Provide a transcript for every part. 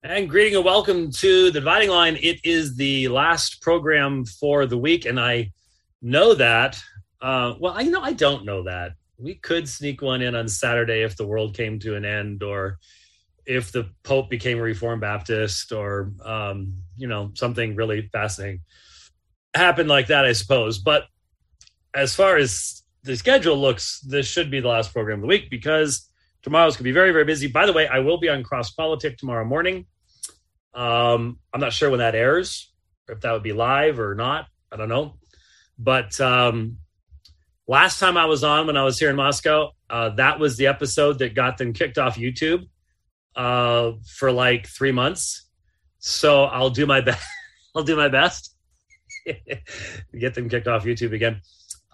And greeting and welcome to the Dividing Line. It is the last program for the week, and I know that. I don't know that. We could sneak one in on Saturday if the world came to an end, or if the Pope became a Reformed Baptist, or something really fascinating happened like that, I suppose. But as far as the schedule looks, this should be the last program of the week because tomorrow's going to be very, very busy. By the way, I will be on Cross Politic tomorrow morning. I'm not sure when that airs, if that would be live or not. I don't know. But last time I was on when I was here in Moscow, that was the episode that got them kicked off YouTube for like 3 months. So I'll do my best. I'll do my best to get them kicked off YouTube again.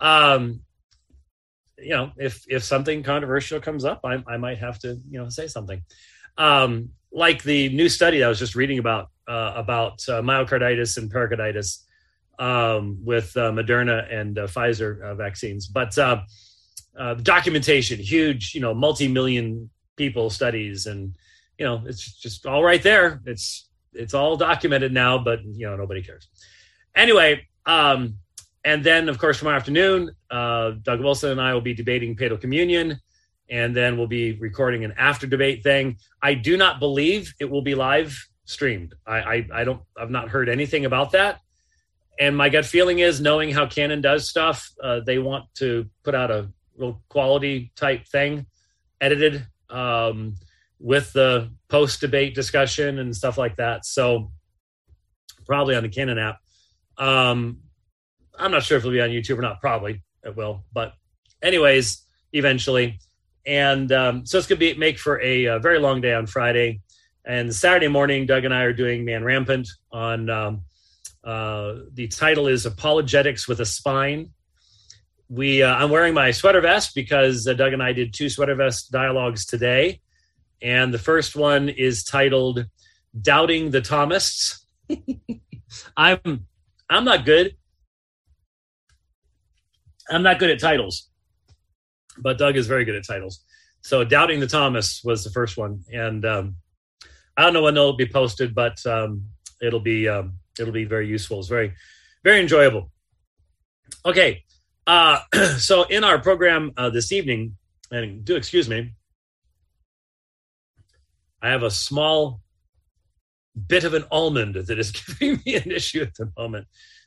If something controversial comes up, I might have to, say something. Like the new study I was just reading about myocarditis and pericarditis with Moderna and Pfizer vaccines. But documentation, huge, multi-million people studies, and it's just all right there. It's all documented now, but nobody cares. Anyway, and then of course tomorrow afternoon, Doug Wilson and I will be debating Paedo Communion. And then we'll be recording an after debate thing. I do not believe it will be live streamed. I've not heard anything about that. And my gut feeling is, knowing how Canon does stuff, they want to put out a real quality type thing, edited with the post debate discussion and stuff like that. So probably on the Canon app. I'm not sure if it'll be on YouTube or not. Probably it will. But anyways, eventually. And so it's going to make for a very long day on Friday. And Saturday morning, Doug and I are doing Man Rampant on the title is Apologetics with a Spine. I'm wearing my sweater vest because Doug and I did 2 sweater vest dialogues today. And the first one is titled Doubting the Thomists. I'm not good. I'm not good at titles. But Doug is very good at titles. So Doubting the Thomas was the first one. And I don't know when they'll be posted, but it'll be very useful. It's very, very enjoyable. Okay. So in our program this evening, and do excuse me, I have a small bit of an almond that is giving me an issue at the moment.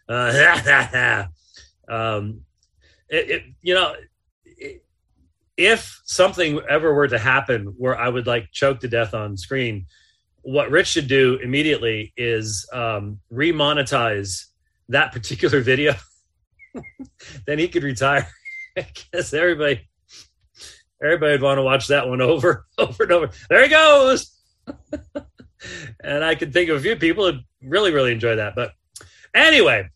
If something ever were to happen where I would choke to death on screen, what Rich should do immediately is remonetize that particular video. Then he could retire because everybody would want to watch that one over and over. There he goes. And I could think of a few people who really, really enjoy that. But anyway,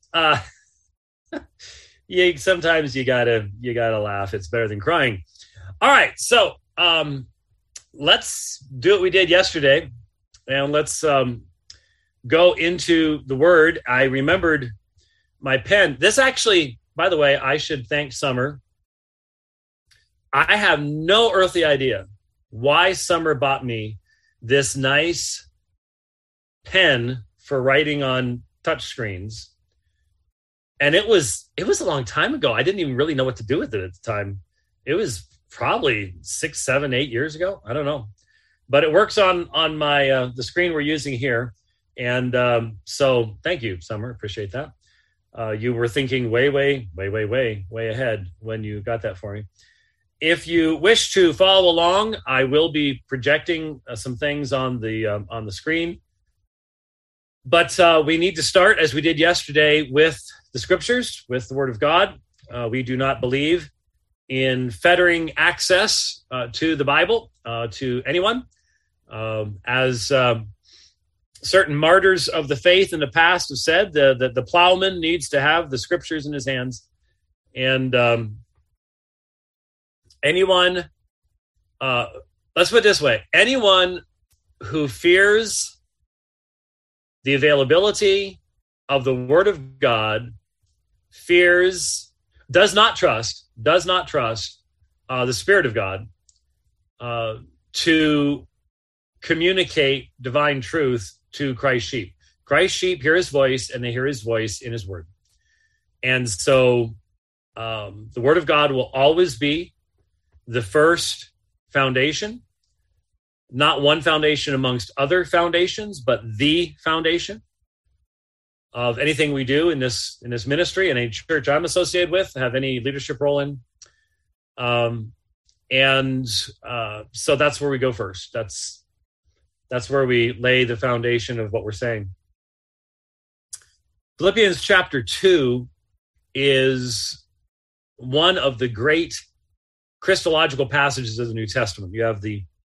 sometimes you gotta laugh. It's better than crying. All right, so let's do what we did yesterday, and let's go into the Word. I remembered my pen. This actually, by the way, I should thank Summer. I have no earthly idea why Summer bought me this nice pen for writing on touchscreens. And it was a long time ago. I didn't even really know what to do with it at the time. It was probably 6, 7, 8 years ago. I don't know, but it works on my the screen we're using here. And so thank you, Summer. Appreciate that. You were thinking way ahead when you got that for me. If you wish to follow along, I will be projecting some things on the screen. But we need to start, as we did yesterday, with the scriptures, with the Word of God. We do not believe in fettering access to the Bible to anyone. As certain martyrs of the faith in the past have said, the plowman needs to have the scriptures in his hands. And anyone, let's put it this way, anyone who fears the availability of the Word of God does not trust the Spirit of God to communicate divine truth to Christ's sheep. Christ's sheep hear his voice, and they hear his voice in his word. And so the word of God will always be the first foundation, not one foundation amongst other foundations, but the foundation of anything we do in this ministry, and any church I'm associated with, have any leadership role in. So that's where we go first. That's where we lay the foundation of what we're saying. Philippians chapter 2 is one of the great Christological passages of the New Testament. You have the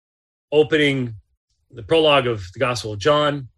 prologue of the Gospel of John.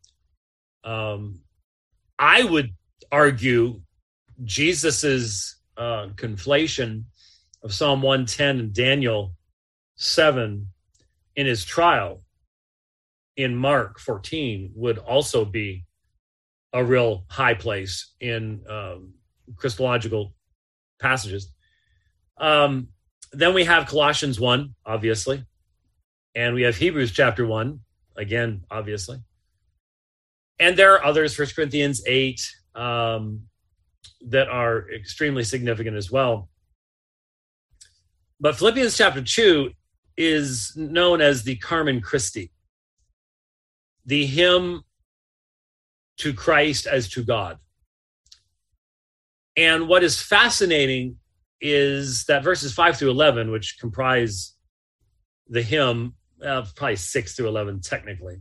I would argue Jesus's conflation of Psalm 110 and Daniel 7 in his trial in Mark 14 would also be a real high place in Christological passages. Then we have Colossians 1, obviously, and we have Hebrews chapter 1, again, obviously. And there are others, 1 Corinthians 8, that are extremely significant as well. But Philippians chapter 2 is known as the Carmen Christi, the hymn to Christ as to God. And what is fascinating is that verses 5 through 11, which comprise the hymn, probably 6 through 11 technically.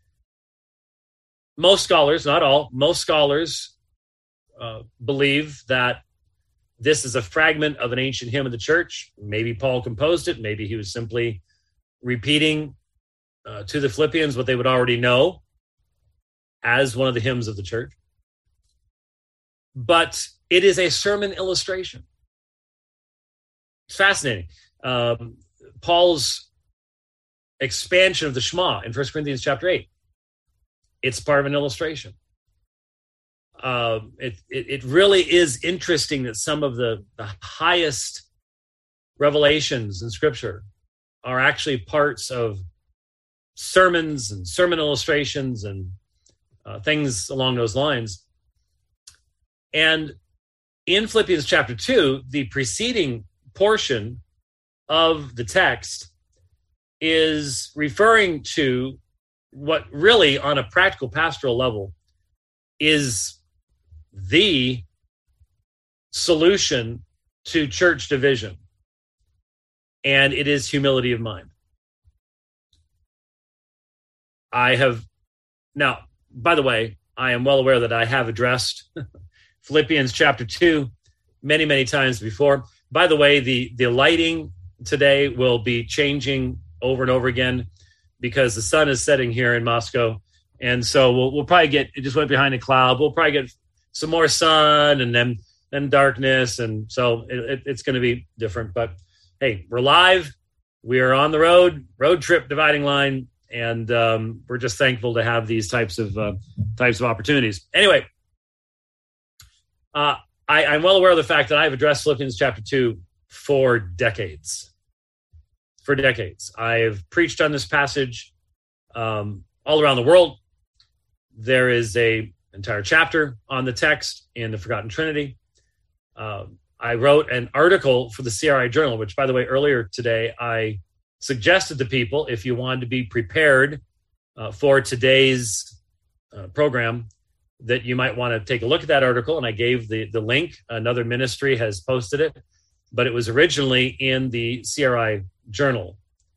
Most scholars, not all, most scholars believe that this is a fragment of an ancient hymn of the church. Maybe Paul composed it. Maybe he was simply repeating to the Philippians what they would already know as one of the hymns of the church. But it is a sermon illustration. It's fascinating. Paul's expansion of the Shema in 1 Corinthians chapter 8, it's part of an illustration. It really is interesting that some of the highest revelations in Scripture are actually parts of sermons and sermon illustrations and things along those lines. And in Philippians chapter 2, the preceding portion of the text is referring to what really, on a practical pastoral level, is the solution to church division. And it is humility of mind. Now, by the way, I am well aware that I have addressed Philippians chapter 2 many, many times before. By the way, the lighting today will be changing over and over again because the sun is setting here in Moscow. And so we'll probably it just went behind a cloud. We'll probably get some more sun and then darkness. And so it's going to be different. But hey, we're live. We are on the road trip dividing line. And we're just thankful to have these types of opportunities. Anyway, I'm well aware of the fact that I've addressed Philippians chapter 2 for decades. For decades. I've preached on this passage all around the world. There is an entire chapter on the text in the Forgotten Trinity. I wrote an article for the CRI Journal, which, by the way, earlier today, I suggested to people, if you wanted to be prepared for today's program, that you might want to take a look at that article. And I gave the link. Another ministry has posted it, but it was originally in the CRI Journal.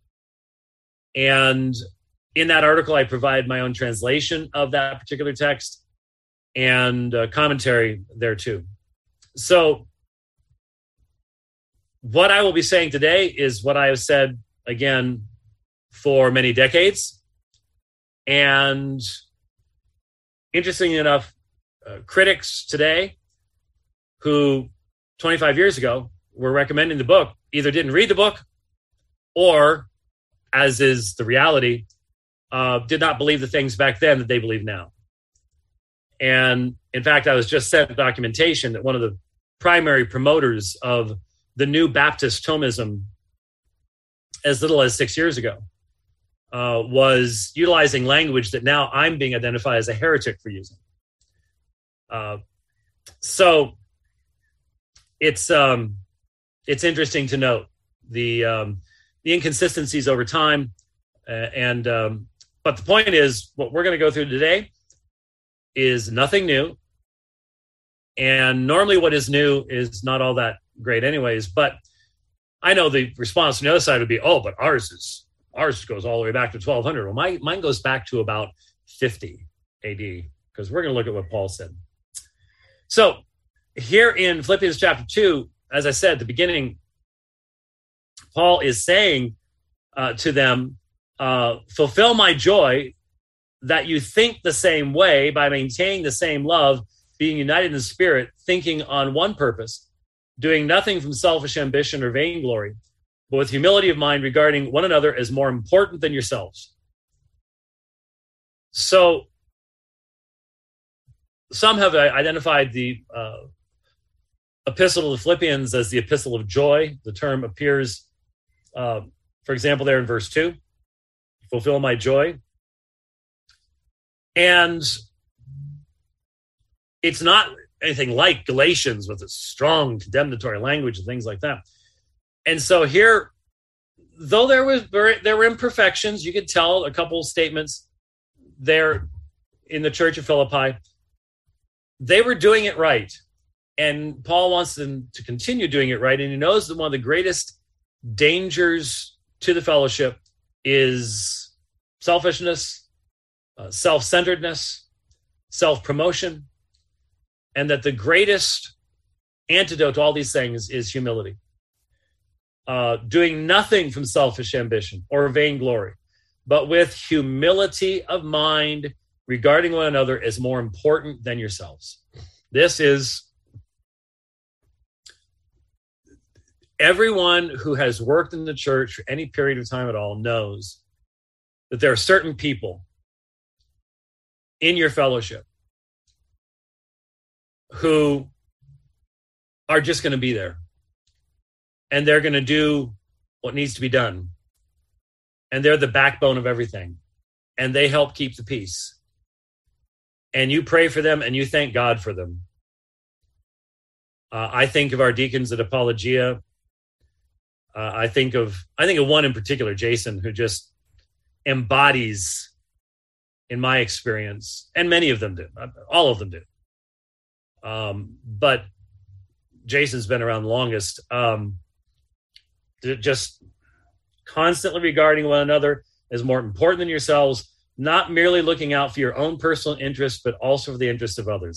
And in that article, I provide my own translation of that particular text and commentary there too. So what I will be saying today is what I have said, again, for many decades. And interestingly enough, critics today who 25 years ago were recommending the book either didn't read the book or, as is the reality, did not believe the things back then that they believe now. And in fact, I was just sent documentation that one of the primary promoters of the new Baptist Thomism as little as 6 years ago was utilizing language that now I'm being identified as a heretic for using. So it's interesting to note the inconsistencies over time, but the point is, what we're going to go through today is nothing new. And normally what is new is not all that great anyways, but I know the response from the other side would be, oh, but ours goes all the way back to 1200. Well, mine goes back to about 50 AD, because we're going to look at what Paul said. So here in Philippians chapter 2, as I said at the beginning, Paul is saying to them, fulfill my joy that you think the same way by maintaining the same love, being united in the Spirit, thinking on one purpose, doing nothing from selfish ambition or vainglory, but with humility of mind regarding one another as more important than yourselves. So some have identified the epistle to the Philippians as the epistle of joy. The term appears, for example, there in verse 2, fulfill my joy. And it's not anything like Galatians with a strong condemnatory language and things like that. And so here, though there were imperfections, you could tell a couple of statements there in the church of Philippi, they were doing it right. And Paul wants them to continue doing it right. And he knows that one of the greatest dangers to the fellowship is selfishness, self-centeredness, self-promotion, and that the greatest antidote to all these things is humility. Doing nothing from selfish ambition or vainglory, but with humility of mind regarding one another as more important than yourselves. This is everyone who has worked in the church for any period of time at all knows that there are certain people in your fellowship who are just going to be there, and they're going to do what needs to be done, and they're the backbone of everything, and they help keep the peace, and you pray for them and you thank God for them. I think of our deacons at Apologia. I think of one in particular, Jason, who just embodies, in my experience, and many of them do, all of them do. But Jason's been around the longest. Just constantly regarding one another as more important than yourselves, not merely looking out for your own personal interests, but also for the interests of others.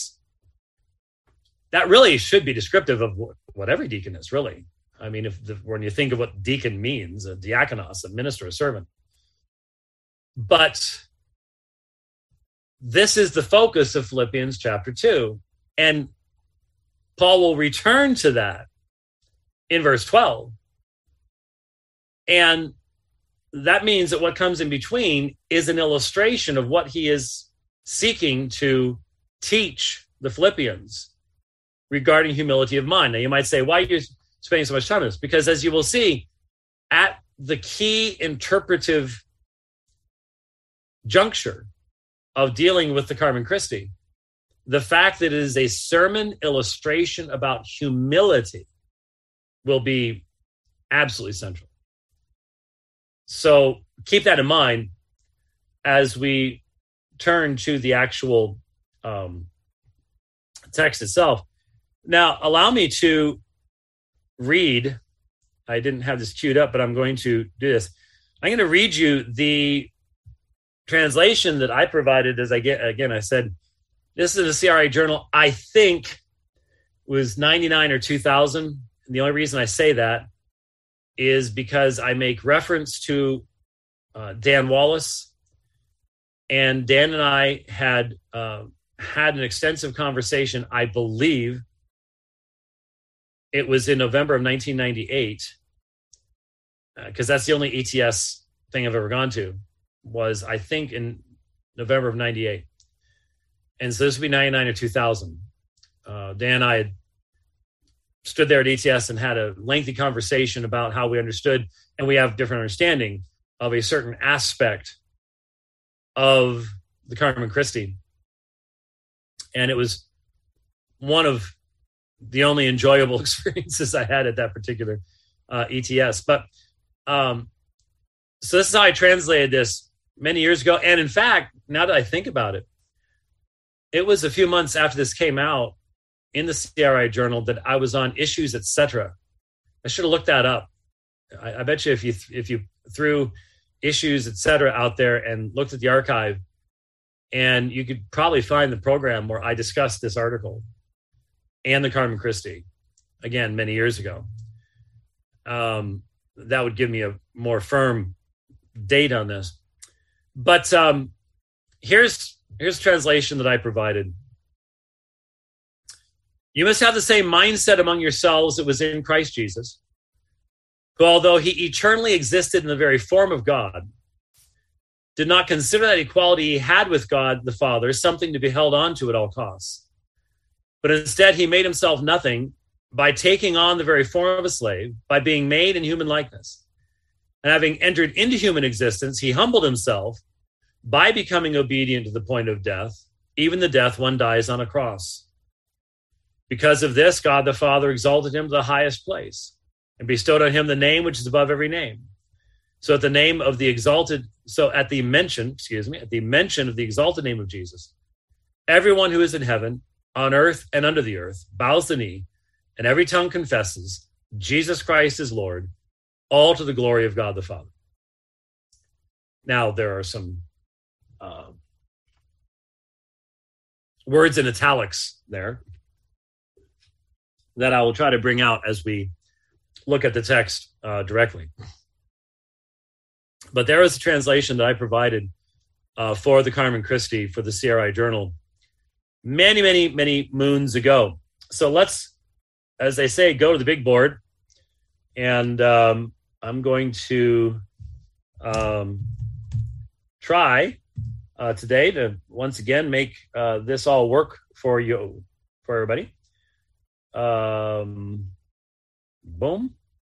That really should be descriptive of what every deacon is, really. I mean, when you think of what deacon means, a diakonos, a minister, a servant. But this is the focus of Philippians chapter 2. And Paul will return to that in verse 12. And that means that what comes in between is an illustration of what he is seeking to teach the Philippians regarding humility of mind. Now, you might say, why are you spending so much time on this? Because as you will see, at the key interpretive juncture of dealing with the Carmen Christi, the fact that it is a sermon illustration about humility will be absolutely central. So keep that in mind as we turn to the actual text itself. Now, allow me to read. I didn't have this queued up, but I'm going to do this. I'm going to read you the translation that I provided as I said, this is a CRA journal. I think was 99 or 2000. And the only reason I say that is because I make reference to Dan Wallace, and Dan and I had an extensive conversation. I believe it was in November of 1998, because that's the only ETS thing I've ever gone to, was I think in November of 98. And so this would be 99 or 2000. Dan and I had stood there at ETS and had a lengthy conversation about how we understood, and we have different understanding of a certain aspect of the Carmen Christi. And it was one of the only enjoyable experiences I had at that particular ETS. But so this is how I translated this many years ago. And in fact, now that I think about it, it was a few months after this came out in the CRI Journal that I was on Issues, Etc. I should have looked that up. I bet you if you threw Issues, Etc. out there and looked at the archive, and you could probably find the program where I discussed this article and the Carmen Christi, again, many years ago. That would give me a more firm date on this. But here's a translation that I provided. You must have the same mindset among yourselves that was in Christ Jesus, who, although he eternally existed in the very form of God, did not consider that equality he had with God the Father something to be held on to at all costs. But instead, he made himself nothing by taking on the very form of a slave, by being made in human likeness. And having entered into human existence, he humbled himself by becoming obedient to the point of death, even the death one dies on a cross. Because of this, God the Father exalted him to the highest place and bestowed on him the name which is above every name. So at the mention of the exalted name of Jesus, everyone who is in heaven, on earth, and under the earth bows the knee, and every tongue confesses Jesus Christ is Lord, all to the glory of God the Father. Now, there are some words in italics there that I will try to bring out as we look at the text directly. But there is a translation that I provided for the Carmen Christi for the CRI Journal many, many, many moons ago. So let's, as they say, go to the big board. And I'm going to try today to once again make this all work for you, for everybody. Boom.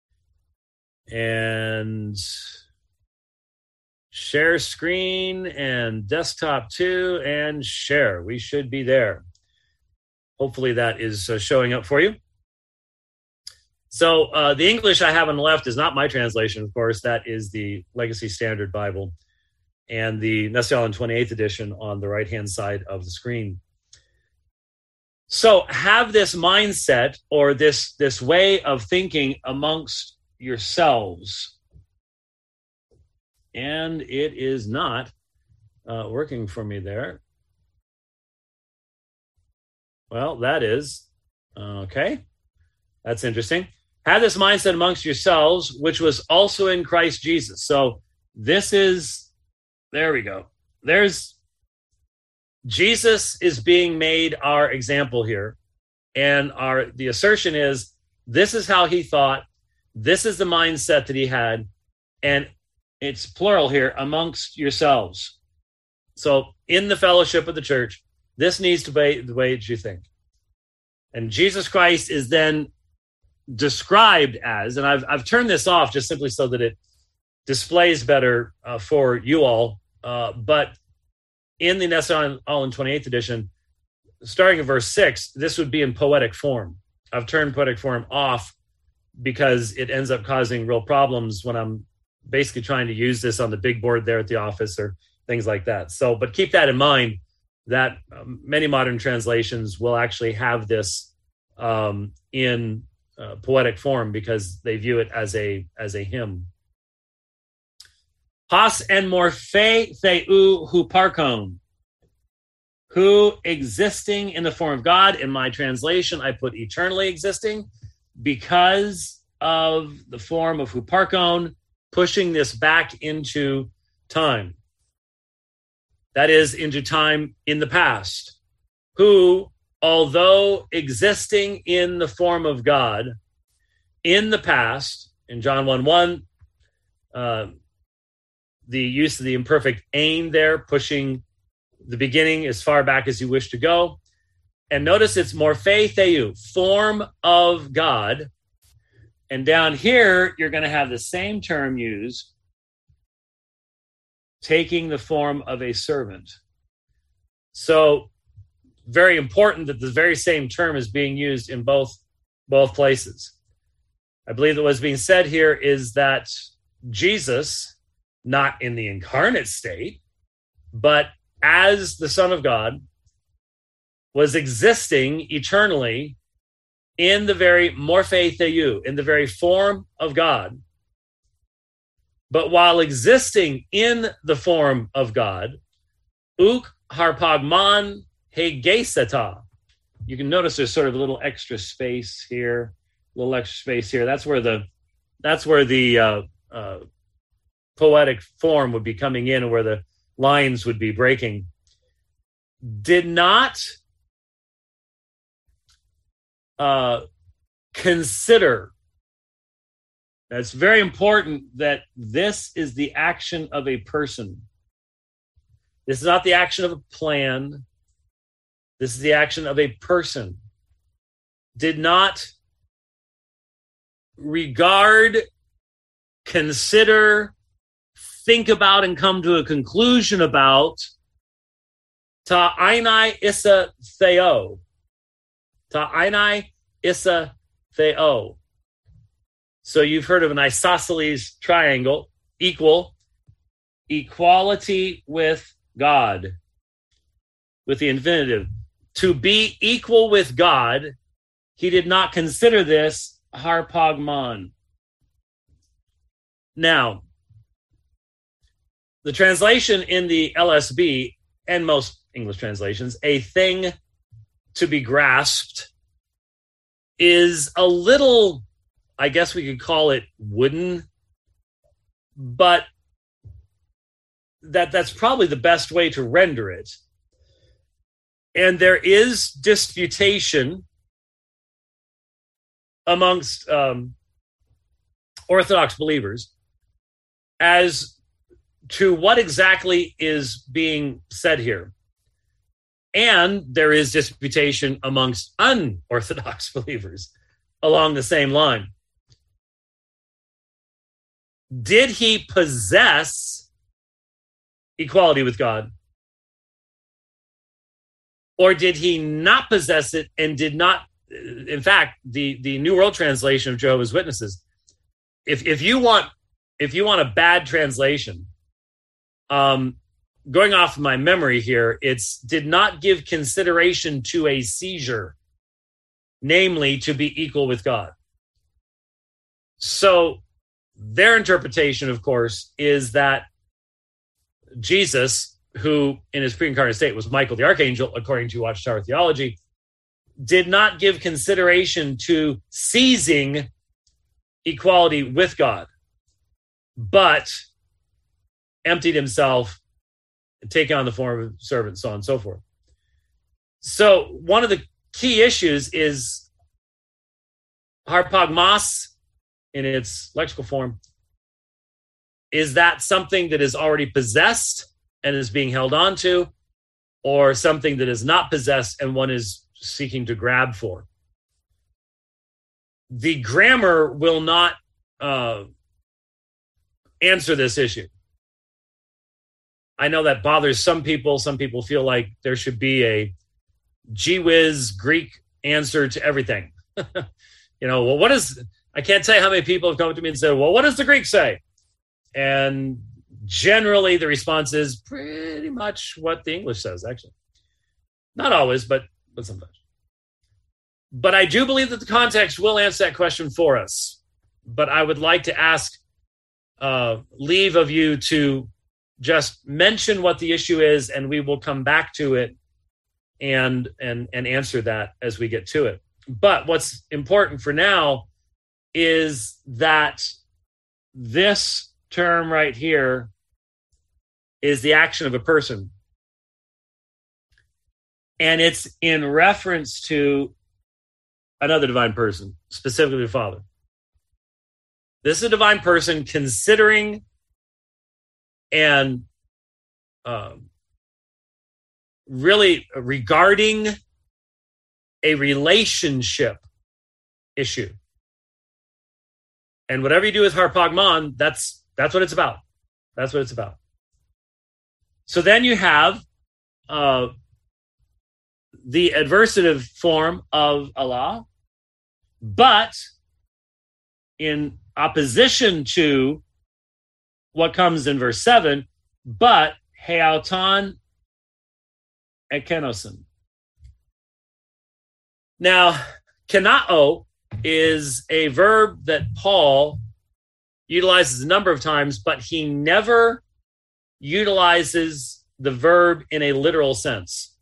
And share screen and desktop too, and share. We should be there. Hopefully that is showing up for you. So the English I have on the left is not my translation, of course. That is the Legacy Standard Bible and the Nestle Aland 28th edition on the right-hand side of the screen. So have this mindset or this way of thinking amongst yourselves. And it is not working for me there. Well, that is okay. That's interesting. Have this mindset amongst yourselves, which was also in Christ Jesus. So this is, there we go. Jesus is being made our example here. And the assertion is, this is how he thought. This is the mindset that he had. And it's plural here, amongst yourselves. So in the fellowship of the church, this needs to be the way that you think. And Jesus Christ is then described as, and I've turned this off just simply so that it displays better for you all, but in the Nestle Aland 28th edition, starting in verse 6, this would be in poetic form. I've turned poetic form off because it ends up causing real problems when I'm basically trying to use this on the big board there at the office or things like that. So, but keep that in mind that many modern translations will actually have this in poetic form because they view it as a hymn. Pas en morphe theou huparkon, who existing in the form of God. In my translation, I put eternally existing because of the form of huparkon, pushing this back into time. That is, into time in the past. Who, although existing in the form of God, in the past, in John 1:1, the use of the imperfect ain there, pushing the beginning as far back as you wish to go. And notice it's morphe theou, form of God. And down here, you're going to have the same term used taking the form of a servant. So very important that the very same term is being used in both places. I believe that what's being said here is that Jesus, not in the incarnate state, but as the Son of God, was existing eternally in the very morphe theou, in the very form of God. But while existing in the form of God, uk harpagman hegeseta. You can notice there's sort of a little extra space here, That's where the poetic form would be coming in, and where the lines would be breaking. Did not consider. It's very important that this is the action of a person. This is not the action of a plan. This is the action of a person. Did not regard, consider, think about, and come to a conclusion about ta einai issa theo. Ta einai issa theo. So you've heard of an isosceles triangle, equal, equality with God, with the infinitive. To be equal with God, he did not consider this harpagmon. Now, the translation in the LSB and most English translations, a thing to be grasped, is a little, I guess we could call it wooden, but that's probably the best way to render it. And there is disputation amongst Orthodox believers as to what exactly is being said here. And there is disputation amongst unorthodox believers along the same line. Did he possess equality with God? Or did he not possess it and did not? In fact, the New World Translation of Jehovah's Witnesses, if you want a bad translation, going off of my memory here, it's did not give consideration to a seizure, namely to be equal with God. So their interpretation, of course, is that Jesus, who in his pre-incarnate state was Michael the Archangel, according to Watchtower Theology, did not give consideration to seizing equality with God, but emptied himself, taking on the form of a servant, so on and so forth. So one of the key issues is harpagmos in its lexical form. Is that something that is already possessed and is being held on to, or something that is not possessed and one is seeking to grab for? The grammar will not answer this issue. I know that bothers some people. Some people feel like there should be a gee whiz Greek answer to everything. Well, I can't tell you how many people have come to me and said, well, what does the Greek say? And generally the response is pretty much what the English says, actually. Not always, but sometimes. But I do believe that the context will answer that question for us. But I would like to ask leave of you to just mention what the issue is, and we will come back to it and answer that as we get to it. But what's important for now is that this term right here is the action of a person. And it's in reference to another divine person, specifically the Father. This is a divine person considering and really regarding a relationship issue. And whatever you do with harpagmon, that's what it's about. That's what it's about. So then you have the adversative form of Allah, but in opposition to what comes in verse 7, but heauton ekenosin. Now, kenao is a verb that Paul utilizes a number of times, but he never utilizes the verb in a literal sense.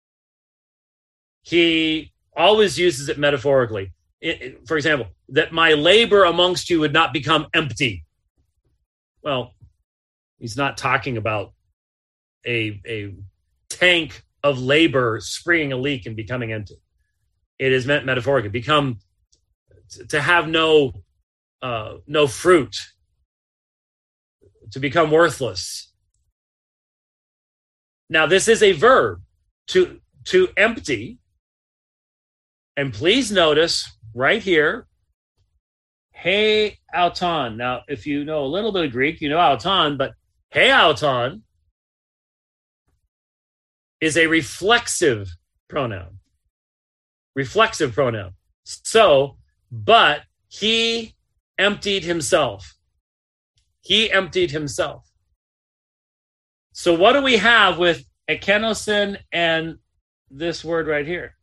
He always uses it metaphorically. For example, that my labor amongst you would not become empty. Well, he's not talking about a tank of labor springing a leak and becoming empty. It is meant metaphorically. To have no fruit, to become worthless. Now, this is a verb, to empty. And please notice right here, hey auton. Now, if you know a little bit of Greek, you know auton, but hey auton is a reflexive pronoun. Reflexive pronoun. So, but he emptied himself. He emptied himself. So what do we have with ekenosin and this word right here?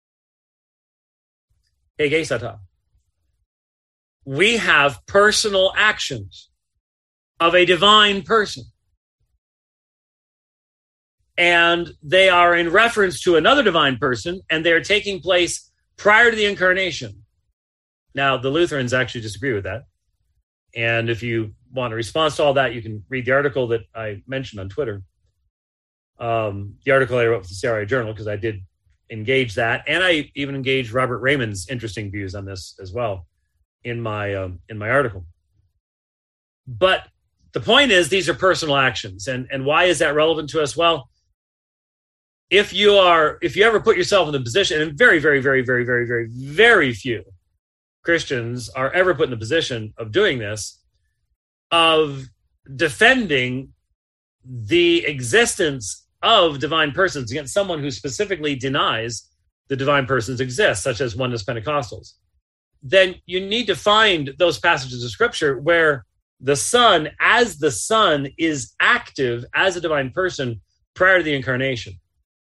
Egesata. We have personal actions of a divine person. And they are in reference to another divine person, and they're taking place prior to the incarnation. Now, the Lutherans actually disagree with that. And if you want a response to all that, you can read the article that I mentioned on Twitter. The article I wrote for the CRI Journal, because I did engage that. And I even engaged Robert Raymond's interesting views on this as well in my article. But the point is, these are personal actions. And why is that relevant to us? Well, if you ever put yourself in the position, and very, very, very, very, very, very, very few Christians are ever put in the position of doing this, of defending the existence of divine persons against someone who specifically denies the divine persons exist, such as Oneness Pentecostals, then you need to find those passages of Scripture where the Son, as the Son, is active as a divine person prior to the incarnation.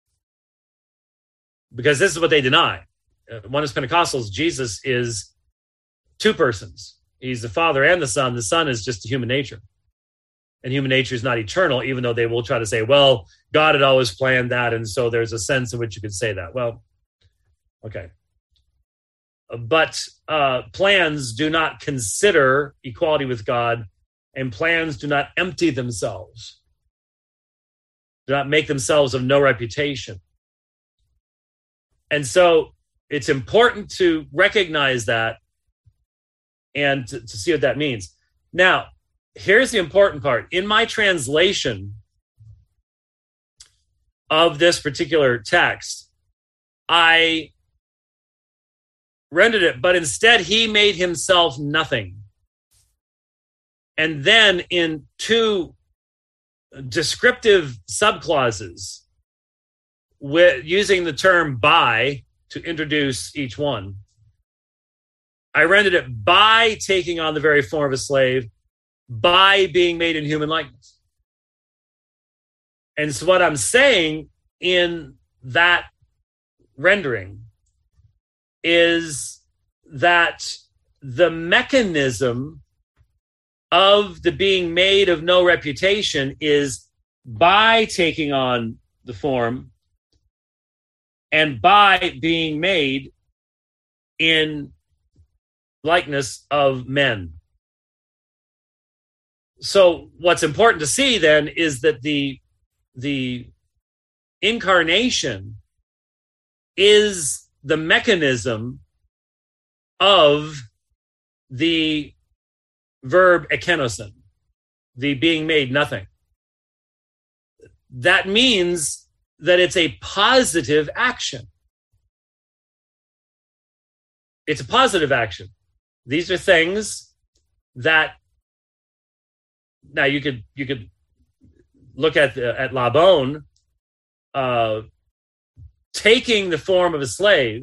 Because this is what they deny. Oneness Pentecostals, Jesus is two persons. He's the Father and the Son. The Son is just human nature. And human nature is not eternal, even though they will try to say, well, God had always planned that, and so there's a sense in which you could say that. Well, okay. But plans do not consider equality with God, and plans do not empty themselves, do not make themselves of no reputation. And so it's important to recognize that and to see what that means. Now, here's the important part. In my translation of this particular text, I rendered it, but instead he made himself nothing. And then in two descriptive subclauses, with using the term by to introduce each one, I rendered it by taking on the very form of a slave, by being made in human likeness. And so what I'm saying in that rendering is that the mechanism of the being made of no reputation is by taking on the form and by being made in likeness of men. So what's important to see then is that the incarnation is the mechanism of the verb ekenosin, the being made nothing. That means that it's a positive action. It's a positive action. These are things that, now you could look at Laban taking the form of a slave,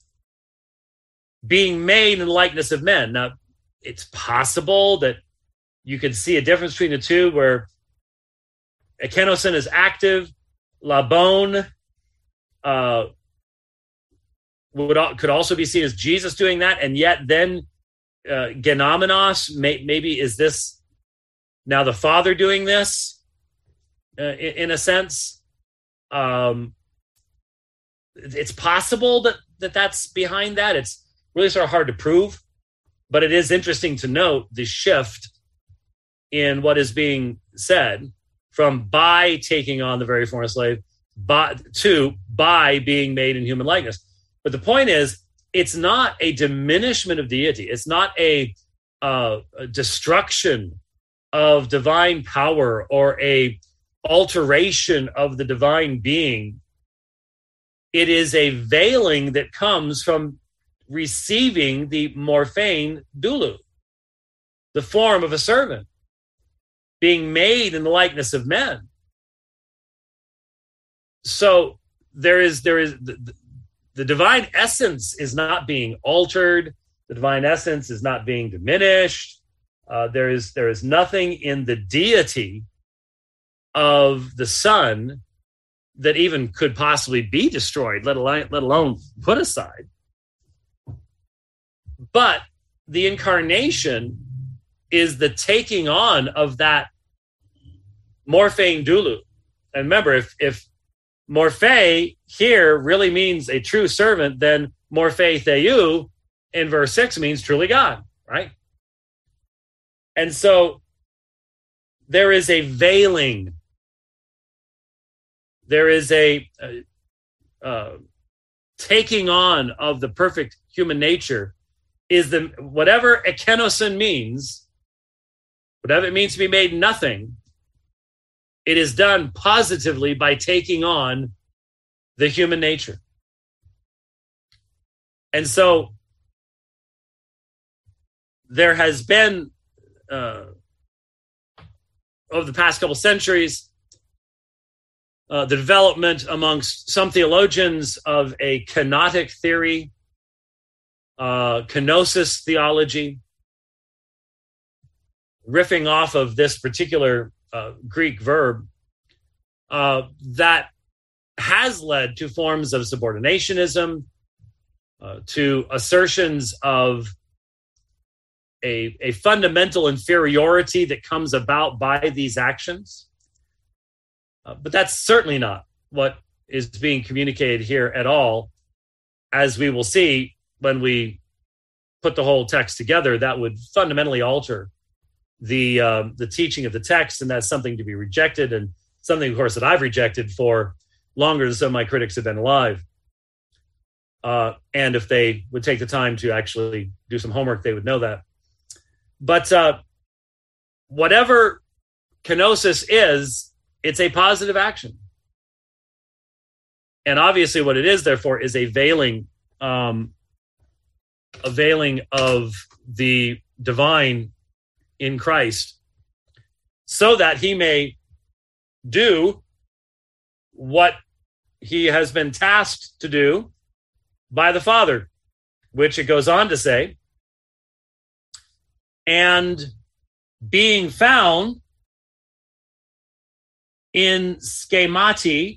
being made in the likeness of men. Now, it's possible that you could see a difference between the two, where Ekenoson is active, Laban could also be seen as Jesus doing that, and yet then Genomenos, maybe is this now the Father doing this in a sense? It's possible that that's behind that. It's really sort of hard to prove, but it is interesting to note the shift in what is being said from by taking on the very form of slave to by being made in human likeness. But the point is, it's not a diminishment of deity. It's not a destruction of divine power or a alteration of the divine being. It is a veiling that comes from receiving the morphein doulou, the form of a servant, being made in the likeness of men. So there is the divine essence is not being altered. The divine essence is not being diminished. There is nothing in the deity of the Son that even could possibly be destroyed, let alone put aside. But the incarnation is the taking on of that morphein doulou. And remember, if morphe here really means a true servant, then morphe theou in verse 6 means truly God, right? And so there is a veiling. There is a taking on of the perfect human nature. Is the whatever ekenoson means, whatever it means to be made nothing, it is done positively by taking on the human nature. And so there has been, over the past couple centuries, the development amongst some theologians of a kenotic theory, kenosis theology, riffing off of this particular Greek verb, that has led to forms of subordinationism, to assertions of a fundamental inferiority that comes about by these actions. But that's certainly not what is being communicated here at all. As we will see when we put the whole text together, that would fundamentally alter the teaching of the text, and that's something to be rejected, and something, of course, that I've rejected for longer than some of my critics have been alive. And if they would take the time to actually do some homework, they would know that. But whatever kenosis is, it's a positive action. And obviously what it is, therefore, is a veiling of the divine in Christ, so that he may do what he has been tasked to do by the Father, which it goes on to say, and being found in schemati,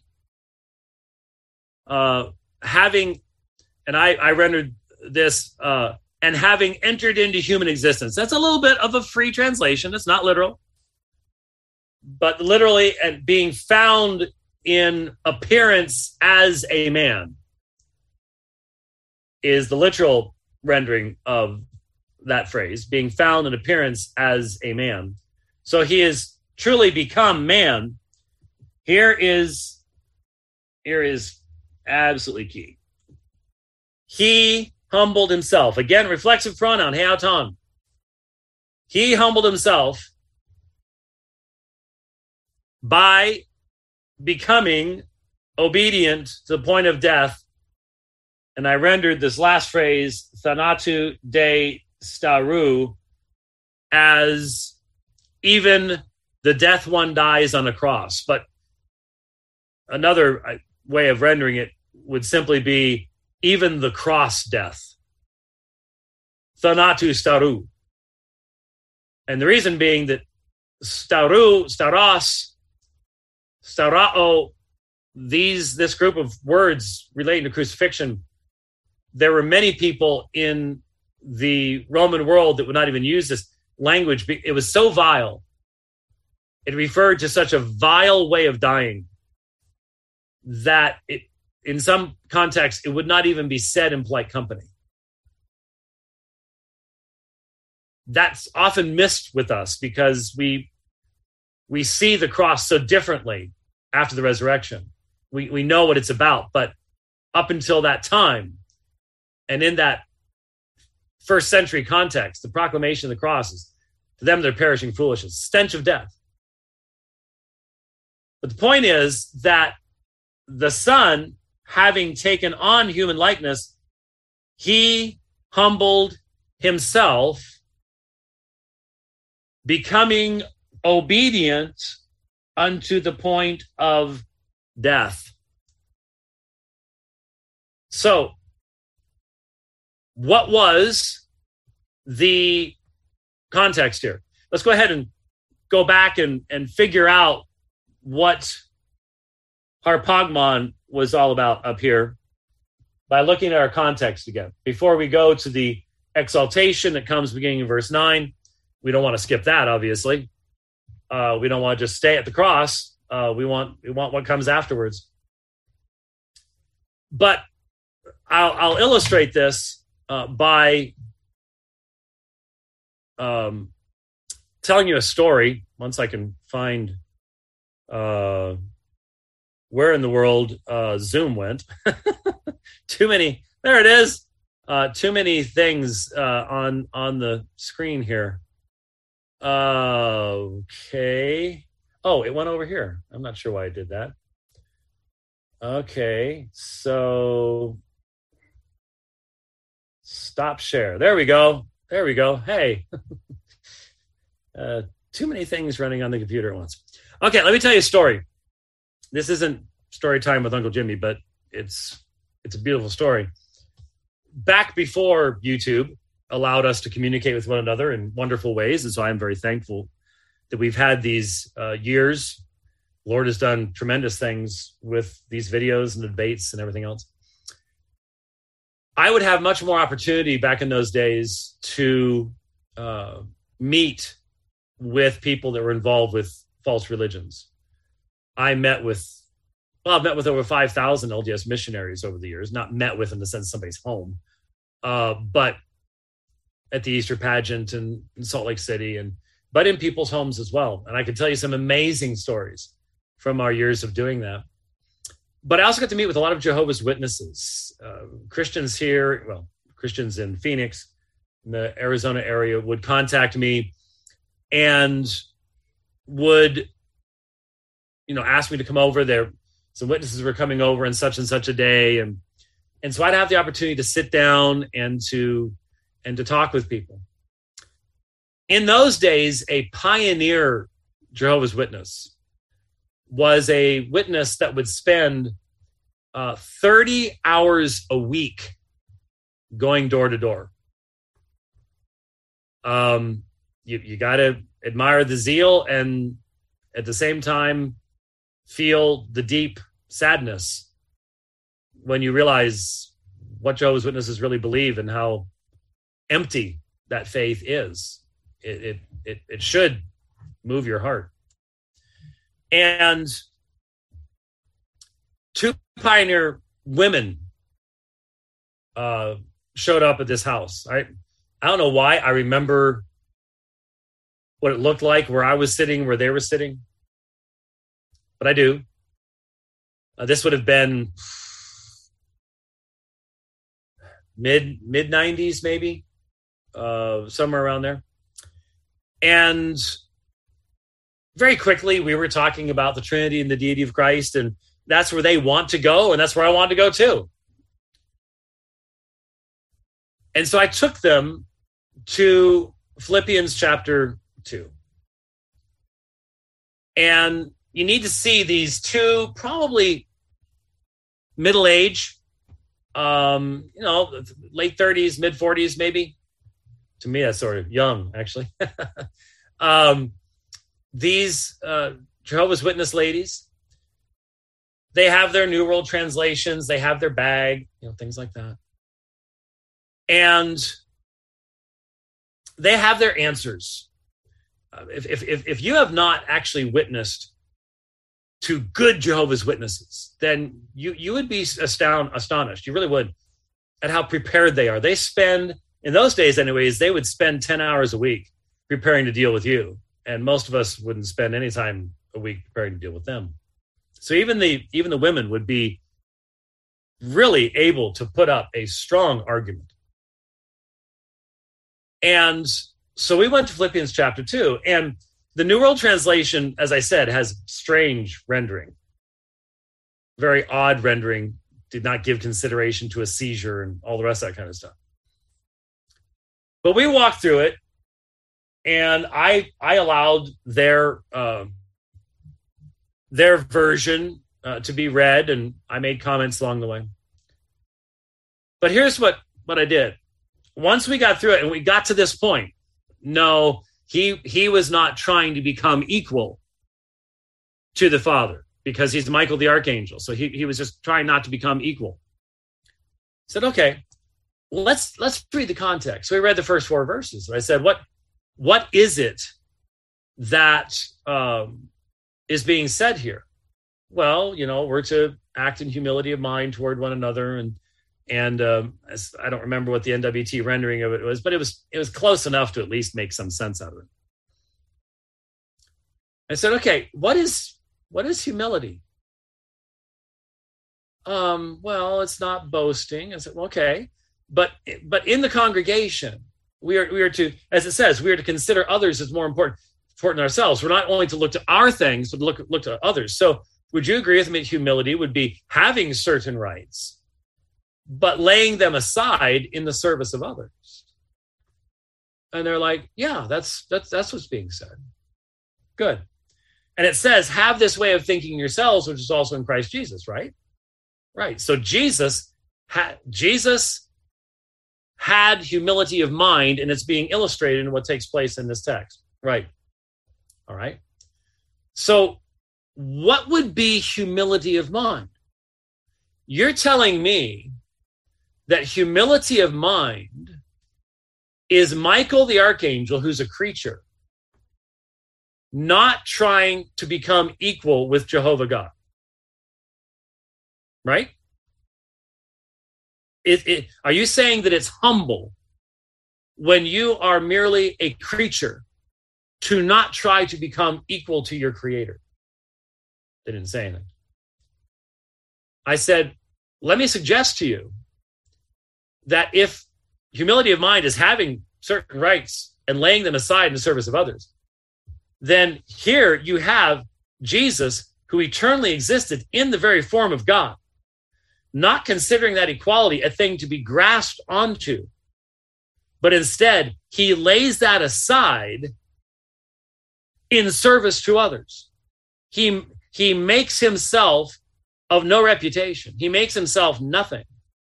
having, and I rendered this, and having entered into human existence. That's a little bit of a free translation. It's not literal. But literally, and being found in appearance as a man is the literal rendering of that phrase, being found in appearance as a man. So he has truly become man. Here is absolutely key. He humbled himself. Again, reflexive pronoun, heauton. He humbled himself by becoming obedient to the point of death. And I rendered this last phrase, thanatu de staru, as even the death one dies on a cross. But another way of rendering it would simply be even the cross death. Thanatu staru. And the reason being that staru, staros, starao, this group of words relating to crucifixion, there were many people in the Roman world that would not even use this language. It was so vile. It referred to such a vile way of dying that in some contexts, it would not even be said in polite company. That's often missed with us because we see the cross so differently after the resurrection. We know what it's about, but up until that time, and in that first century context, the proclamation of the cross is, to them, they're perishing foolishness, stench of death. But the point is that the Son, having taken on human likeness, he humbled himself, becoming obedient unto the point of death. So, what was the context here? Let's go ahead and go back and figure out what Harpagmon was all about up here by looking at our context again. Before we go to the exaltation that comes beginning in verse 9, we don't want to skip that, obviously. We don't want to just stay at the cross. We want what comes afterwards. But I'll illustrate this by telling you a story. Once I can find where in the world Zoom went. Too many. There it is. Too many things on the screen here. Okay. Oh, it went over here. I'm not sure why I did that. Okay. So stop share. There we go. There we go. Hey. Too many things running on the computer at once. Okay, let me tell you a story. This isn't story time with Uncle Jimmy, but it's a beautiful story. Back before YouTube allowed us to communicate with one another in wonderful ways, and so I'm very thankful that we've had these years. The Lord has done tremendous things with these videos and the debates and everything else. I would have much more opportunity back in those days to meet with people that were involved with false religions. I've met with over 5,000 LDS missionaries over the years, not met with in the sense somebody's home, but at the Easter pageant in Salt Lake City, but in people's homes as well. And I can tell you some amazing stories from our years of doing that. But I also got to meet with a lot of Jehovah's Witnesses, Christians here, well, Christians in Phoenix, in the Arizona area, would contact me and would, ask me to come over there. Some witnesses were coming over on such and such a day. And so I'd have the opportunity to sit down and to talk with people. In those days, a pioneer Jehovah's Witness was a witness that would spend 30 hours a week going door to door. You got to admire the zeal and at the same time feel the deep sadness when you realize what Jehovah's Witnesses really believe and how empty that faith is. It should move your heart. And two pioneer women showed up at this house. I don't know why. I remember what it looked like where I was sitting, where they were sitting. But I do. This would have been mid 90s, maybe, somewhere around there. And very quickly, we were talking about the Trinity and the deity of Christ, and that's where they want to go, and that's where I want to go too. And so I took them to Philippians chapter 2. And you need to see these two probably middle age, late 30s, mid 40s, maybe. To me, that's sort of young, actually. These Jehovah's Witness ladies, they have their New World Translations, they have their bag, things like that. And they have their answers. If you have not actually witnessed to good Jehovah's Witnesses, then you would be astonished. You really would, at how prepared they are. They spend, in those days anyways, they would spend 10 hours a week preparing to deal with you. And most of us wouldn't spend any time a week preparing to deal with them. So even the women would be really able to put up a strong argument. And so we went to Philippians chapter 2, and the New World Translation, as I said, has strange rendering, very odd rendering, did not give consideration to a seizure and all the rest of that kind of stuff. But we walked through it, and I allowed their version to be read, and I made comments along the way. But here's what I did. Once we got through it and we got to this point, no, he was not trying to become equal to the Father because he's Michael the Archangel. So he was just trying not to become equal. I said, okay, let's read the context. So we read the first 4 verses. I said, what is it that is being said here? Well, we're to act in humility of mind toward one another, and I don't remember what the NWT rendering of it was, but it was close enough to at least make some sense out of it. I said, okay, what is humility? Well, it's not boasting. I said, well, okay, but in the congregation, we are to, as it says, we are to consider others as more important than ourselves. We're not only to look to our things, but look to others. So would you agree with me that humility would be having certain rights, but laying them aside in the service of others? And they're like, yeah, that's what's being said. Good. And it says, have this way of thinking yourselves, which is also in Christ Jesus, right? Right. So Jesus had humility of mind, and it's being illustrated in what takes place in this text. Right. All right. So what would be humility of mind? You're telling me that humility of mind is Michael the Archangel, who's a creature, not trying to become equal with Jehovah God. Right? Are you saying that it's humble when you are merely a creature to not try to become equal to your Creator? They didn't say anything. I said, let me suggest to you that if humility of mind is having certain rights and laying them aside in the service of others, then here you have Jesus, who eternally existed in the very form of God, not considering that equality a thing to be grasped onto, but instead he lays that aside in service to others. He makes himself of no reputation. He makes himself nothing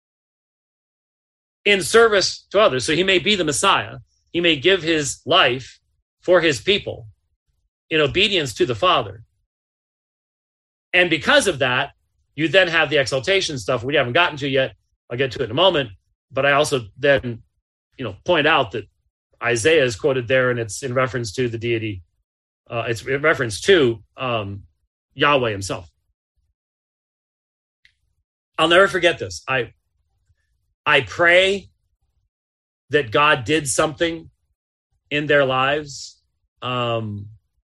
in service to others. So he may be the Messiah. He may give his life for his people in obedience to the Father. And because of that, you then have the exaltation stuff we haven't gotten to yet. I'll get to it in a moment. But I also then, point out that Isaiah is quoted there, and it's in reference to the deity. It's in reference to Yahweh himself. I'll never forget this. I pray that God did something in their lives. You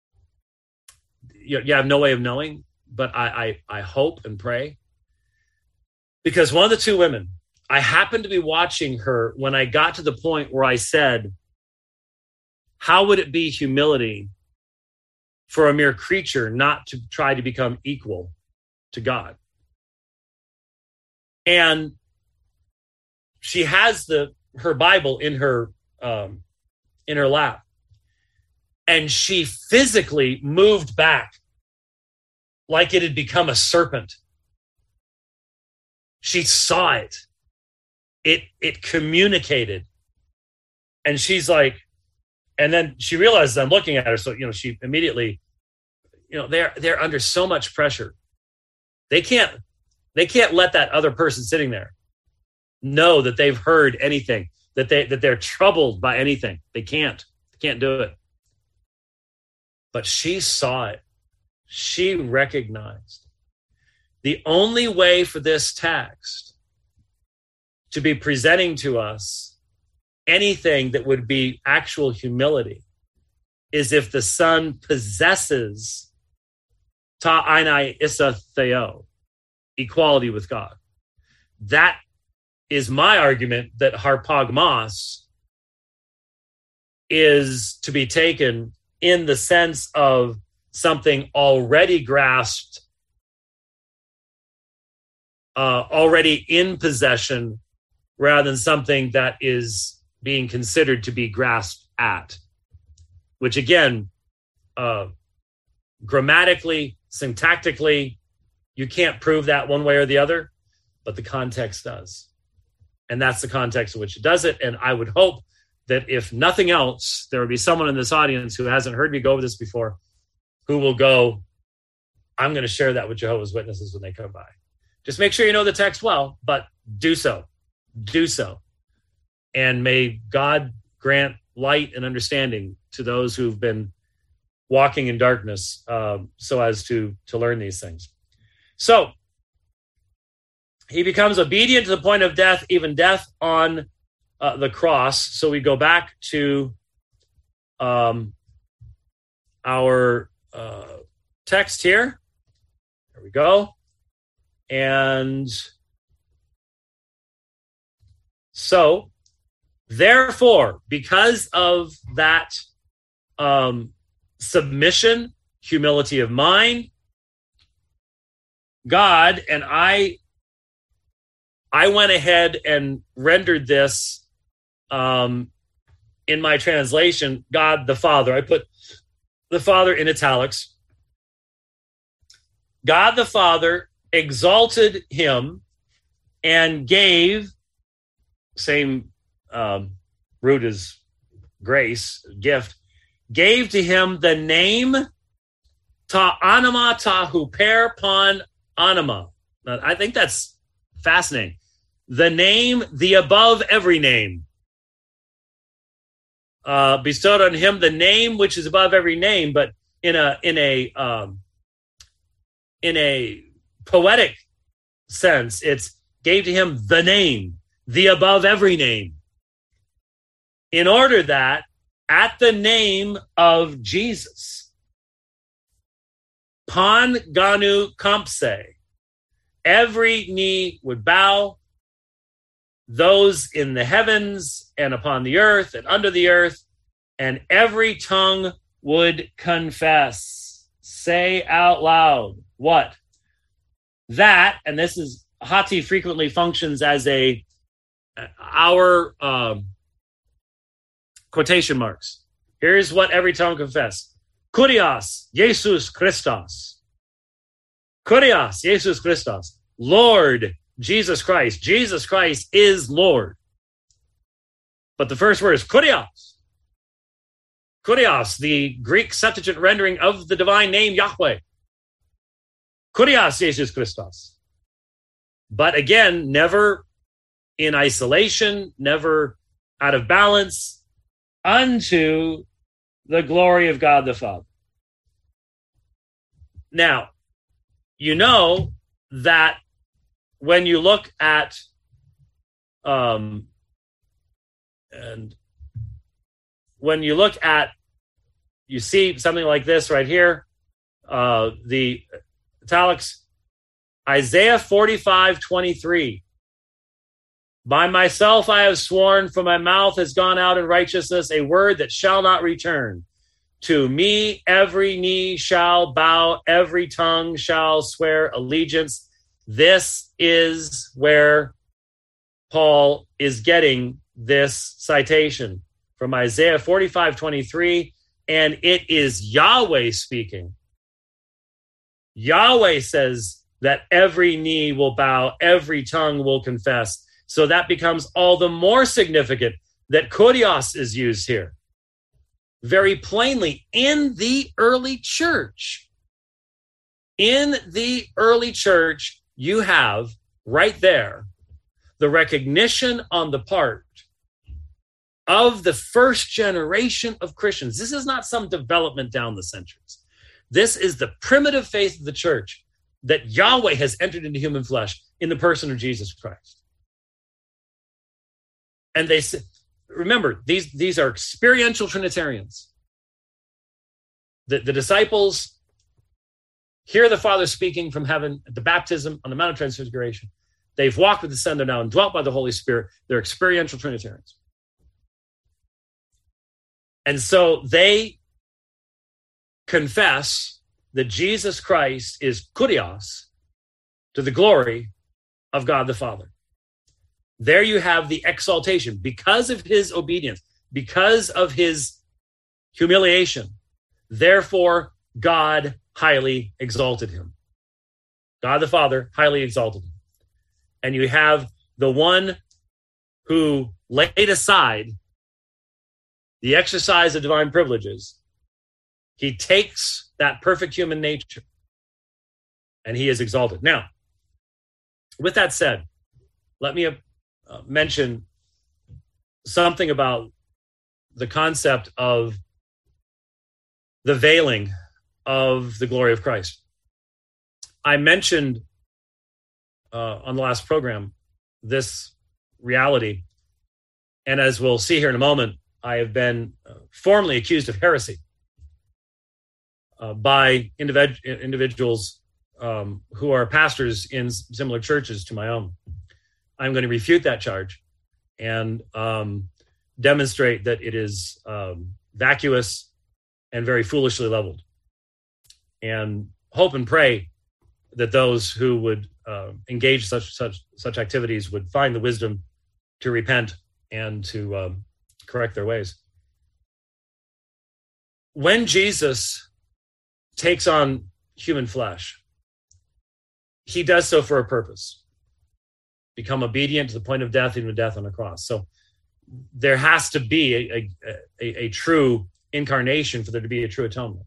have no way of knowing, but I hope and pray. Because one of the two women, I happened to be watching her when I got to the point where I said, how would it be humility for a mere creature not to try to become equal to God? And she has her Bible in her lap, and she physically moved back like it had become a serpent. She saw it. It communicated. And she's like, and then she realizes I'm looking at her. So, she immediately, they're under so much pressure. They can't let that other person sitting there know that they've heard anything, that they're troubled by anything. They can't do it. But she saw it. She recognized. The only way for this text to be presenting to us anything that would be actual humility is if the Son possesses ta einai issa theo, equality with God. That is my argument, that harpagmos is to be taken in the sense of something already grasped, already in possession, rather than something that is being considered to be grasped at, which again, grammatically, syntactically, you can't prove that one way or the other, but the context does. And that's the context in which it does it. And I would hope that if nothing else, there would be someone in this audience who hasn't heard me go over this before, who will go, I'm going to share that with Jehovah's Witnesses when they come by. Just make sure you know the text well, but do so. Do so. And may God grant light and understanding to those who've been walking in darkness, so as to learn these things. So he becomes obedient to the point of death, even death on the cross. So we go back to our text here. There we go. And so, therefore, because of that submission, humility of mind, God, and I went ahead and rendered this in my translation, God the Father. I put the Father in italics. God the Father exalted him and gave, same root as grace, gift, gave to him the name ta anima ta huper pon anima. Now, I think that's fascinating. The name, the above every name. Bestowed on him the name which is above every name, but in a poetic sense, it's gave to him the name, the above every name, in order that at the name of Jesus, pan ganu kampse, every knee would bow, those in the heavens and upon the earth and under the earth, and every tongue would confess. Say out loud. What? That, and this is, hati frequently functions as our quotation marks. Here's what every tongue confess. Kurios, Jesus Christos. Kurios, Jesus Christos. Lord, Jesus Christ. Jesus Christ is Lord. But the first word is kurios. Kurios, the Greek Septuagint rendering of the divine name Yahweh. Kurios, Jesus Christos. But again, never in isolation, never out of balance, unto the glory of God the Father. Now, you know that when you look at and when you look at, you see something like this right here, the italics, Isaiah 45:23. By myself I have sworn, for my mouth has gone out in righteousness, a word that shall not return. To me every knee shall bow, every tongue shall swear allegiance. This is where Paul is getting this citation from Isaiah 45:23, and it is Yahweh speaking. Yahweh says that every knee will bow, every tongue will confess. So that becomes all the more significant that kurios is used here. Very plainly, in the early church. In the early church, you have right there the recognition on the part of the first generation of Christians. This is not some development down the centuries. This is the primitive faith of the church that Yahweh has entered into human flesh in the person of Jesus Christ. And they say, remember, these are experiential Trinitarians. The disciples hear the Father speaking from heaven at the baptism on the Mount of Transfiguration. They've walked with the Son now and dwelt by the Holy Spirit. They're experiential Trinitarians. And so they confess that Jesus Christ is kurios, to the glory of God the Father. There you have the exaltation. Because of his obedience, because of his humiliation, therefore God highly exalted him. God the Father highly exalted him. And you have the one who laid aside the exercise of divine privileges. He takes that perfect human nature and he is exalted. Now, with that said, let me mention something about the concept of the veiling of the glory of Christ. I mentioned on the last program this reality, and as we'll see here in a moment, I have been formally accused of heresy by individuals who are pastors in similar churches to my own. I'm going to refute that charge and demonstrate that it is vacuous and very foolishly leveled, and hope and pray that those who would engage such activities would find the wisdom to repent and to correct their ways. When Jesus takes on human flesh, he does so for a purpose. Become obedient to the point of death, even death on a cross. So there has to be a true incarnation for there to be a true atonement.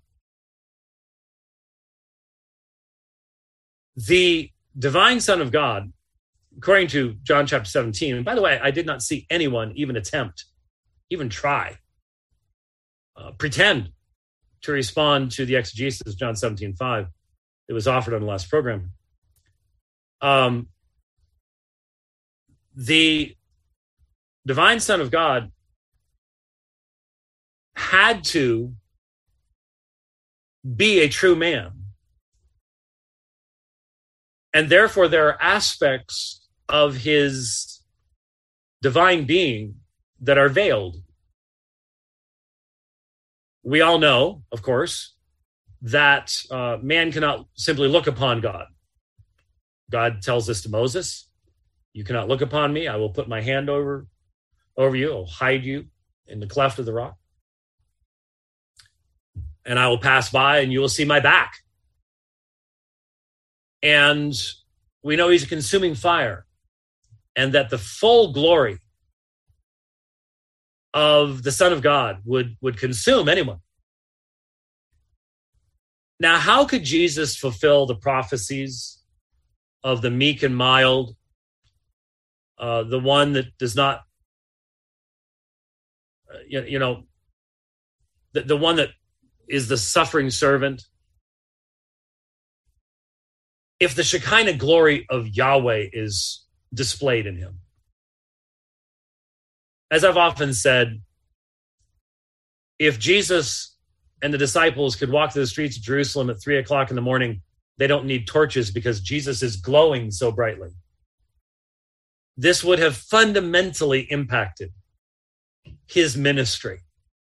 The divine Son of God, according to John chapter 17, and by the way, I did not see anyone even attempt, even try, pretend to respond to the exegesis of John 17:5 that was offered on the last program. The divine Son of God had to be a true man. And therefore, there are aspects of his divine being that are veiled. We all know, of course, that man cannot simply look upon God. God tells this to Moses, "You cannot look upon me. I will put my hand over you. I will hide you in the cleft of the rock. And I will pass by and you will see my back." And we know he's a consuming fire, and that the full glory of the Son of God would consume anyone. Now, how could Jesus fulfill the prophecies of the meek and mild, the one that does not, the one that is the suffering servant, if the Shekinah glory of Yahweh is displayed in him? As I've often said, if Jesus and the disciples could walk through the streets of Jerusalem at 3:00 in the morning, they don't need torches because Jesus is glowing so brightly. This would have fundamentally impacted his ministry.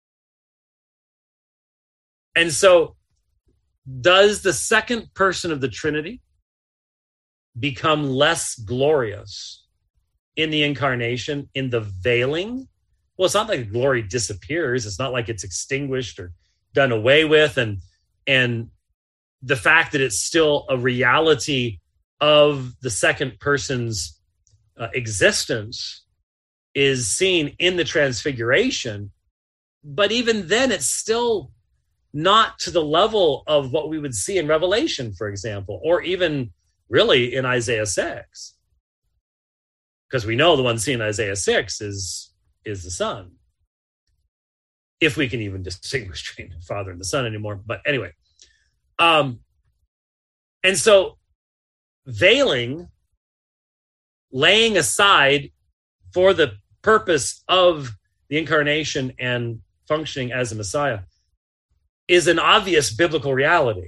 And so, does the second person of the Trinity become less glorious in the incarnation, in the veiling? Well, it's not like the glory disappears. It's not like it's extinguished or done away with and the fact that it's still a reality of the second person's existence is seen in the Transfiguration. But even then, it's still not to the level of what we would see in Revelation, for example, or even really in Isaiah 6. Because we know the one seen in Isaiah 6 is the Son. If we can even distinguish between the Father and the Son anymore. But anyway. And so veiling, laying aside for the purpose of the incarnation and functioning as a Messiah, is an obvious biblical reality.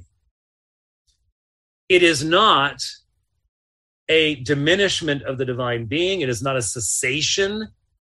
It is not a diminishment of the divine being. It is not a cessation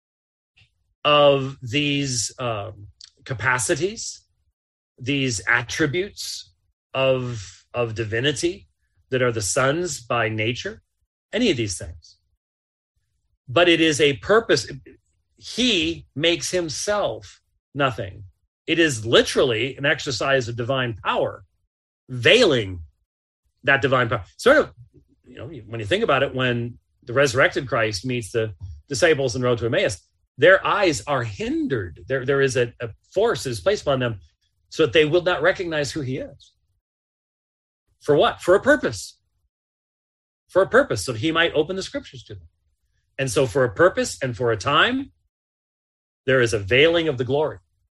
of these capacities, these attributes of divinity that are the Son's by nature, any of these things. But it is a purpose. He makes himself nothing. It is literally an exercise of divine power, veiling that divine power. Sort of, when you think about it, when the resurrected Christ meets the disciples in the road to Emmaus, their eyes are hindered. There is a force that is placed upon them so that they will not recognize who he is. For what? For a purpose. For a purpose, so that he might open the scriptures to them. And so for a purpose and for a time, there is a veiling of the glory.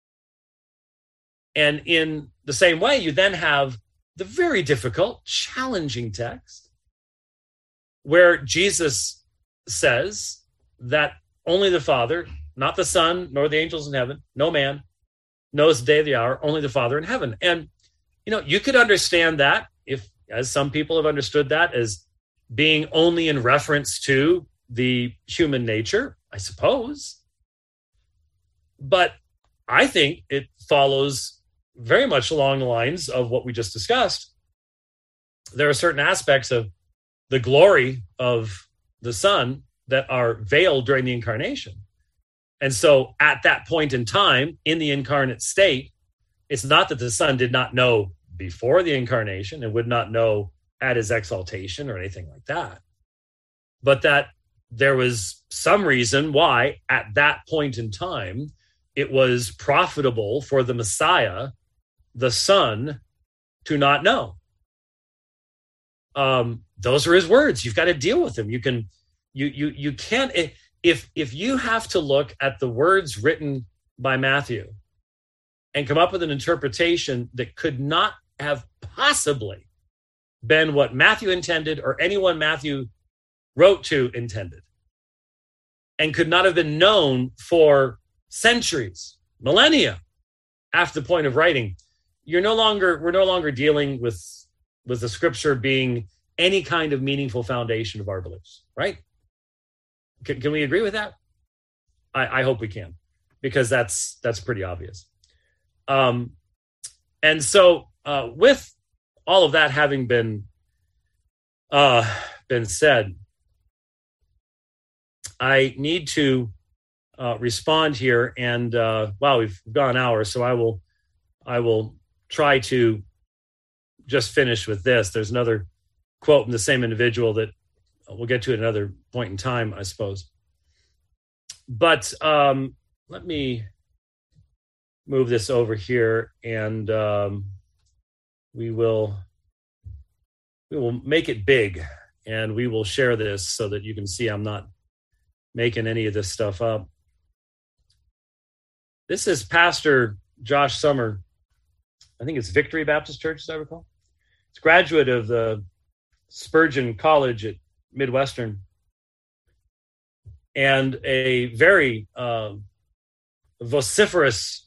And in the same way, you then have the very difficult, challenging text where Jesus says that only the Father, not the Son, nor the angels in heaven, no man knows the day of the hour, only the Father in heaven. And, you could understand that, if, as some people have understood that, as being only in reference to the human nature, I suppose. But I think it follows very much along the lines of what we just discussed. There are certain aspects of the glory of the Son that are veiled during the incarnation. And so at that point in time, in the incarnate state, it's not that the Son did not know before the incarnation and would not know at his exaltation or anything like that, but that there was some reason why at that point in time it was profitable for the Messiah, the Son, to not know. Those are his words. You've got to deal with them. You can't, if you have to look at the words written by Matthew and come up with an interpretation that could not have possibly been what Matthew intended or anyone Matthew wrote to intended, and could not have been known for centuries, millennia after the point of writing, we're no longer dealing with the scripture being any kind of meaningful foundation of our beliefs, right? Can we agree with that? I hope we can, because that's pretty obvious. And so with all of that having been said, I need to respond here, and wow, we've gone an hour, so I will try to just finish with this. There's another quote from the same individual that we'll get to at another point in time, I suppose. But let me move this over here, and we will make it big, and we will share this so that you can see I'm not making any of this stuff up. This is Pastor Josh Summer. I think it's Victory Baptist Church, as I recall. It's a graduate of the Spurgeon College at Midwestern, and a very vociferous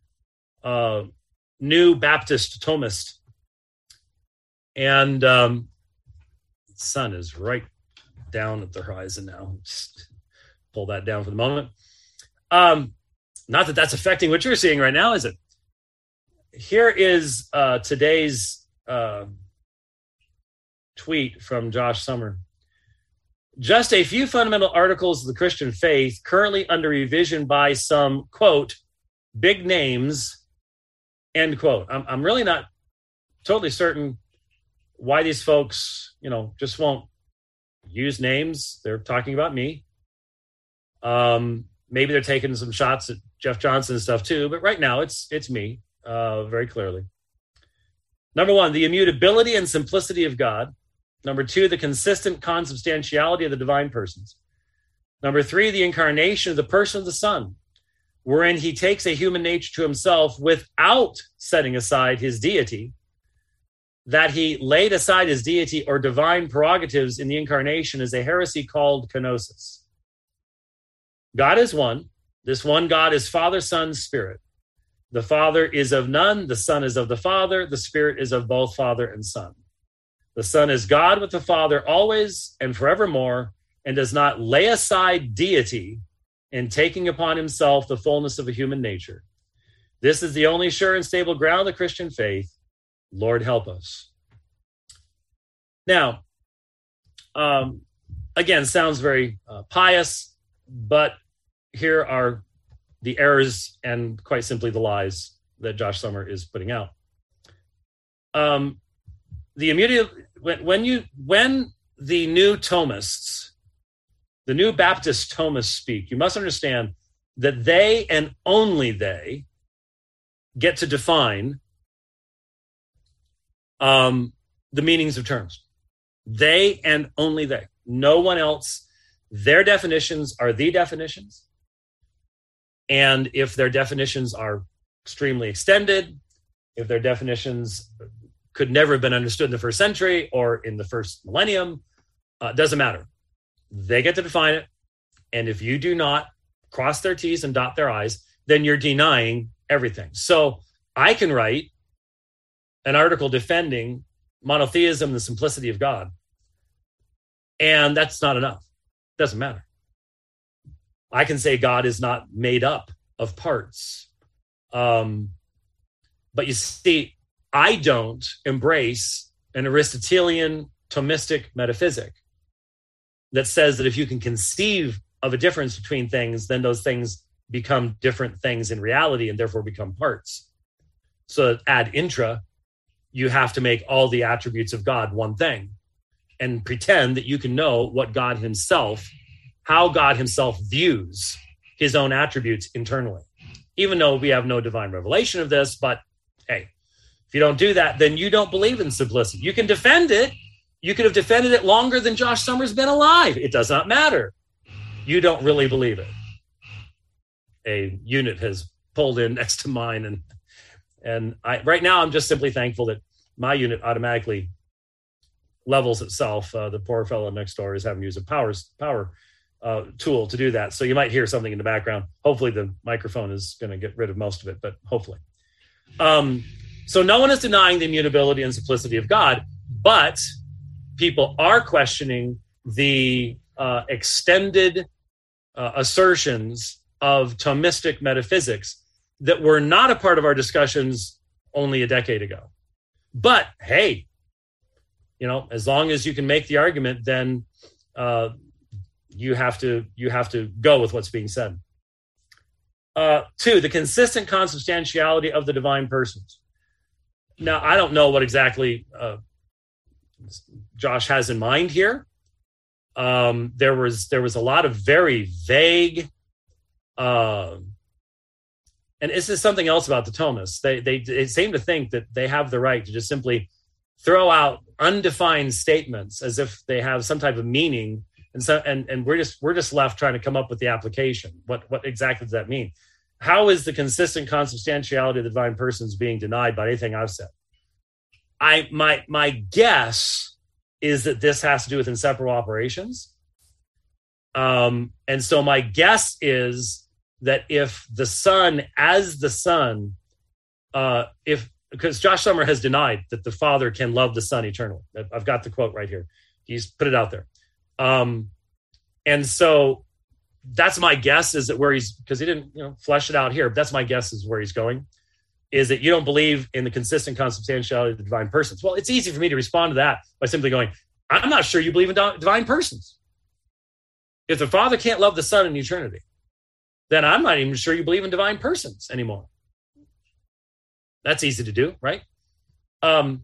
new Baptist Thomist. And the sun is right down at the horizon now. Just pull that down for the moment. Not that that's affecting what you're seeing right now, is it? Here is today's tweet from Josh Summer. Just a few fundamental articles of the Christian faith currently under revision by some, quote, big names, end quote. I'm really not totally certain why these folks, just won't use names. They're talking about me. Maybe they're taking some shots at Jeff Johnson and stuff too, but right now it's me, very clearly. Number one, the immutability and simplicity of God. Number two, the consistent consubstantiality of the divine persons. Number three, the incarnation of the person of the Son, wherein he takes a human nature to himself without setting aside his deity, that he laid aside his deity or divine prerogatives in the incarnation is a heresy called kenosis. God is one. This one God is Father, Son, Spirit. The Father is of none. The Son is of the Father. The Spirit is of both Father and Son. The Son is God with the Father always and forevermore, and does not lay aside deity in taking upon himself the fullness of a human nature. This is the only sure and stable ground of the Christian faith. Lord, help us. Now, again, sounds very pious, but here are the errors and quite simply the lies that Josh Summer is putting out. The immediate when the new Thomists, the new Baptist Thomists speak, you must understand that they and only they get to define the meanings of terms. They and only they. No one else. Their definitions are the definitions. And if their definitions are extremely extended, if their definitions could never have been understood in the first century or in the first millennium, doesn't matter. They get to define it. And if you do not cross their T's and dot their I's, then you're denying everything. So I can write an article defending monotheism and the simplicity of God. And that's not enough. Doesn't matter. I can say God is not made up of parts. But you see, I don't embrace an Aristotelian Thomistic metaphysic that says that if you can conceive of a difference between things, then those things become different things in reality and therefore become parts. So ad intra, you have to make all the attributes of God one thing and pretend that you can know what God himself, how God himself views his own attributes internally. Even though we have no divine revelation of this, but hey, if you don't do that, then you don't believe in simplicity. You can defend it. You could have defended it longer than Josh Summer's been alive. It does not matter. You don't really believe it. A unit has pulled in next to mine, and right now I'm just simply thankful that my unit automatically levels itself. The poor fellow next door is having to use a power tool to do that. So you might hear something in the background. Hopefully the microphone is going to get rid of most of it, but hopefully. So no one is denying the immutability and simplicity of God, but people are questioning the extended assertions of Thomistic metaphysics that were not a part of our discussions only a decade ago. But hey, as long as you can make the argument, then you have to go with what's being said. Two, the consistent consubstantiality of the divine persons. Now, I don't know what exactly Josh has in mind here. There was a lot of very vague, and this is something else about the Thomists. They seem to think that they have the right to just simply throw out undefined statements as if they have some type of meaning, and we're just left trying to come up with the application. What exactly does that mean? How is the consistent consubstantiality of the divine persons being denied by anything I've said? My guess is that this has to do with inseparable operations. And so my guess is that if the Son as the Son, because Josh Summer has denied that the Father can love the Son eternally. I've got the quote right here. He's put it out there. And so that's my guess, is that where he's, because he didn't flesh it out here, but that's my guess is where he's going, is that you don't believe in the consistent consubstantiality of the divine persons. Well, it's easy for me to respond to that by simply going, I'm not sure you believe in divine persons. If the Father can't love the Son in eternity, then I'm not even sure you believe in divine persons anymore. That's easy to do, right?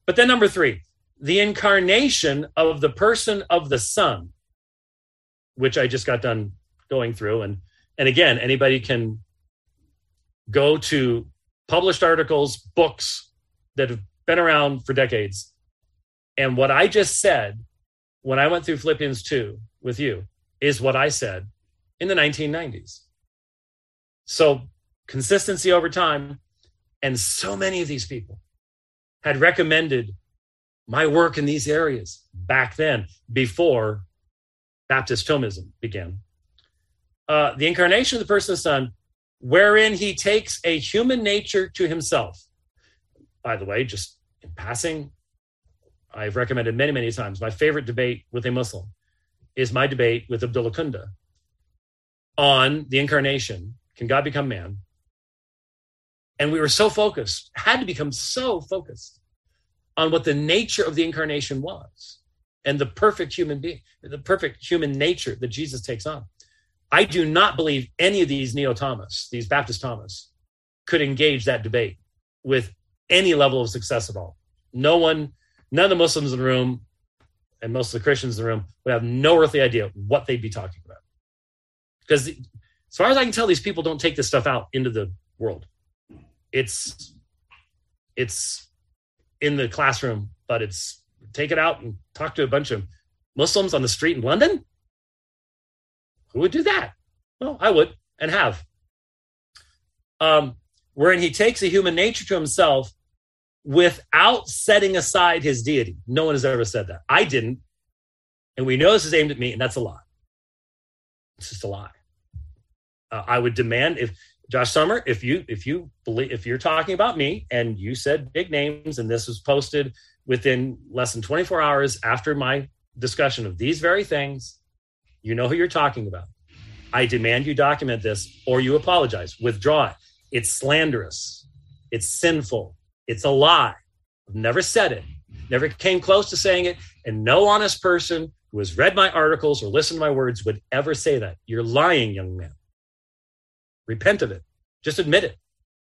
But then number 3, the incarnation of the person of the Son, which I just got done going through. And again, anybody can go to published articles, books that have been around for decades. And what I just said when I went through Philippians 2 with you is what I said in the 1990s. So consistency over time. And so many of these people had recommended my work in these areas back then, before Baptist Thomism began. The incarnation of the person of the Son, wherein he takes a human nature to himself. By the way, just in passing, I've recommended many, many times, my favorite debate with a Muslim is my debate with Abdullah Kunda on the incarnation. Can God become man? And we were so focused, had to become so focused on what the nature of the incarnation was and the perfect human being, the perfect human nature that Jesus takes on. I do not believe any of these Neo-Thomas, these Baptist Thomas, could engage that debate with any level of success at all. None of the Muslims in the room and most of the Christians in the room would have no earthly idea what they'd be talking about. Because as far as I can tell, these people don't take this stuff out into the world. It's in the classroom, but it's take it out and talk to a bunch of Muslims on the street in London. Who would do that? Well, I would and have. Wherein he takes a human nature to himself without setting aside his deity. No one has ever said that. I didn't. And we know this is aimed at me, and that's a lie. It's just a lie. I would demand, if Josh Summer, if you're talking about me and you said big names and this was posted within less than 24 hours after my discussion of these very things, you know who you're talking about. I demand you document this or you apologize. Withdraw it. It's slanderous. It's sinful. It's a lie. I've never said it. Never came close to saying it. And no honest person who has read my articles or listened to my words would ever say that. You're lying, young man. Repent of it. Just admit it.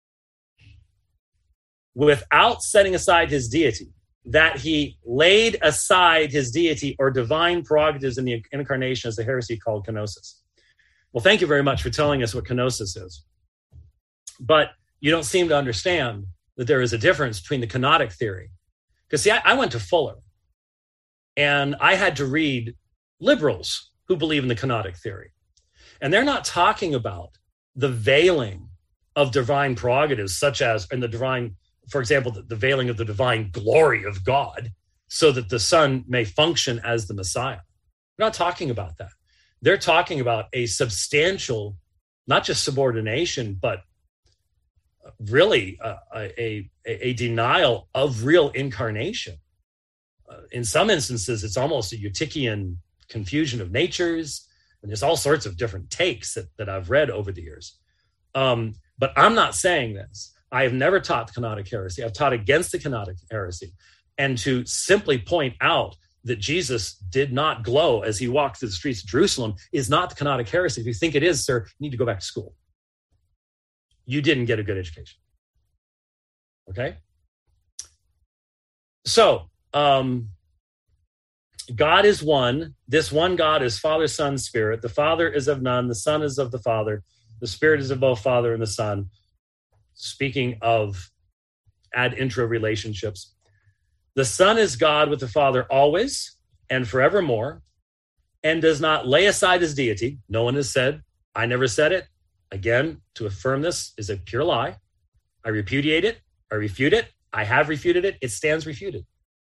Without setting aside his deity, that he laid aside his deity or divine prerogatives in the incarnation as a heresy called kenosis. Well, thank you very much for telling us what kenosis is. But you don't seem to understand that there is a difference between the kenotic theory. Because see, I went to Fuller and I had to read liberals who believe in the kenotic theory. And they're not talking about the veiling of divine prerogatives, such as in the divine, for example, the veiling of the divine glory of God so that the Son may function as the Messiah. They're not talking about that. They're talking about a substantial, not just subordination, but really a denial of real incarnation. In some instances, it's almost a Eutychian confusion of natures, and there's all sorts of different takes that I've read over the years. But I'm not saying this. I have never taught the kenotic heresy. I've taught against the kenotic heresy. And to simply point out that Jesus did not glow as he walked through the streets of Jerusalem is not the kenotic heresy. If you think it is, sir, you need to go back to school. You didn't get a good education. Okay? So, God is one. This one God is Father, Son, Spirit. The Father is of none. The Son is of the Father. The Spirit is of both Father and the Son. Speaking of ad intra relationships, the Son is God with the Father always and forevermore, and does not lay aside his deity. No one has said, I never said it. Again, to affirm this is a pure lie. I repudiate it. I refute it. I have refuted it. It stands refuted.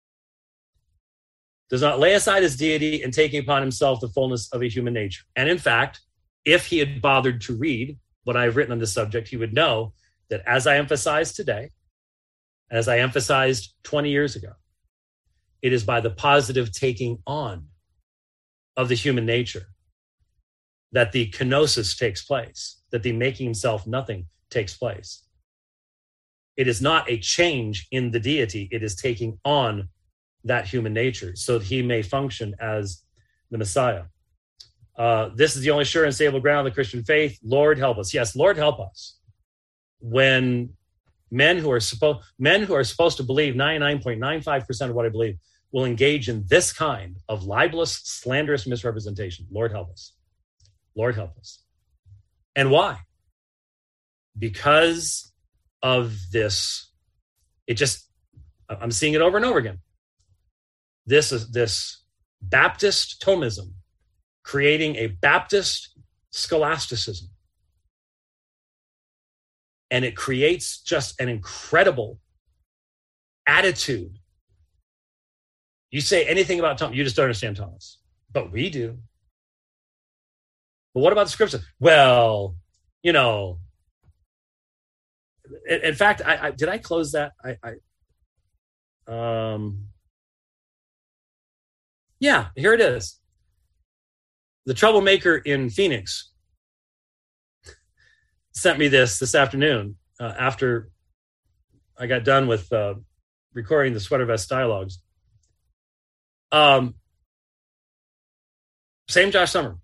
Does not lay aside his deity and taking upon himself the fullness of a human nature. And in fact, if he had bothered to read what I've written on this subject, he would know that as I emphasized today, as I emphasized 20 years ago, it is by the positive taking on of the human nature that the kenosis takes place, that the making himself nothing takes place. It is not a change in the deity. It is taking on that human nature so that he may function as the Messiah. This is the only sure and stable ground of the Christian faith. Lord, help us. Yes, Lord, help us. When Men who are supposed to believe 99.95% of what I believe will engage in this kind of libelous, slanderous misrepresentation. Lord help us. Lord help us. And why? Because of this, I'm seeing it over and over again. This Baptist Thomism creating a Baptist scholasticism. And it creates just an incredible attitude. You say anything about Thomas, you just don't understand Thomas. But we do. But what about the scripture? Well, in fact, did I close that? Yeah, here it is. The troublemaker in Phoenix sent me this afternoon after I got done with recording the Sweater Vest Dialogues. Same Josh Summer.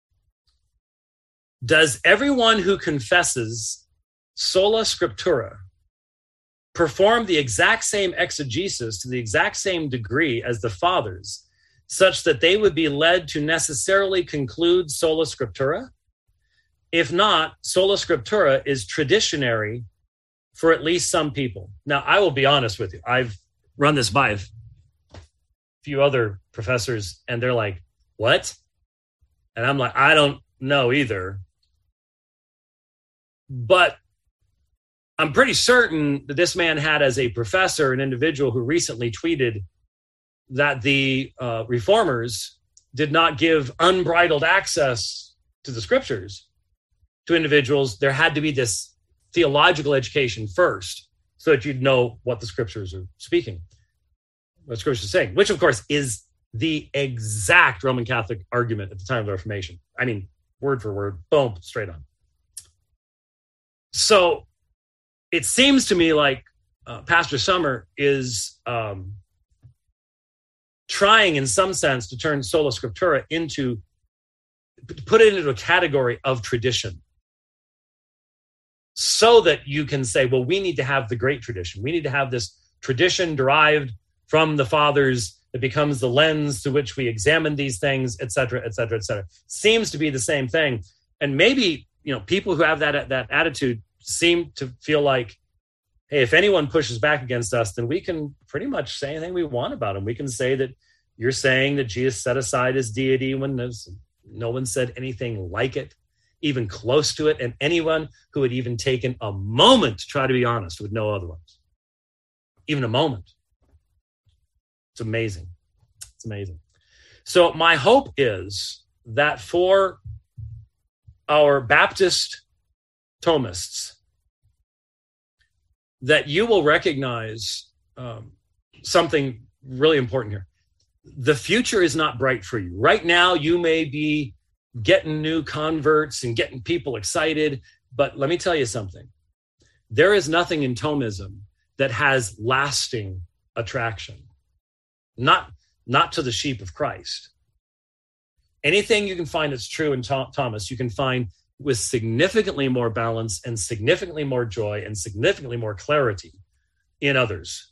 Does everyone who confesses sola scriptura perform the exact same exegesis to the exact same degree as the fathers, such that they would be led to necessarily conclude sola scriptura? If not, sola scriptura is traditionary for at least some people. Now, I will be honest with you. I've run this by a few other professors, and they're like, what? And I'm like, I don't know either. But I'm pretty certain that this man had as a professor an individual who recently tweeted that the reformers did not give unbridled access to the scriptures to individuals. There had to be this theological education first so that you'd know what the scriptures are speaking, what scriptures are saying, which of course is the exact Roman Catholic argument at the time of the Reformation. I mean, word for word, boom, straight on. So it seems to me like Pastor Summer is trying in some sense to turn sola scriptura put it into a category of tradition, so that you can say, well, we need to have the great tradition. We need to have this tradition derived from the fathers that becomes the lens through which we examine these things, et cetera, et cetera, et cetera. Seems to be the same thing. And maybe, people who have that attitude seem to feel like, hey, if anyone pushes back against us, then we can pretty much say anything we want about him. We can say that you're saying that Jesus set aside his deity when no one said anything like it, even close to it. And anyone who had even taken a moment to try to be honest would know otherwise. Even a moment. It's amazing. It's amazing. So my hope is that for our Baptist Thomists, that you will recognize something really important here. The future is not bright for you. Right now, you may be getting new converts and getting people excited, but let me tell you something. There is nothing in Thomism that has lasting attraction. Not to the sheep of Christ. Anything you can find that's true in Thomas, you can find with significantly more balance and significantly more joy and significantly more clarity in others.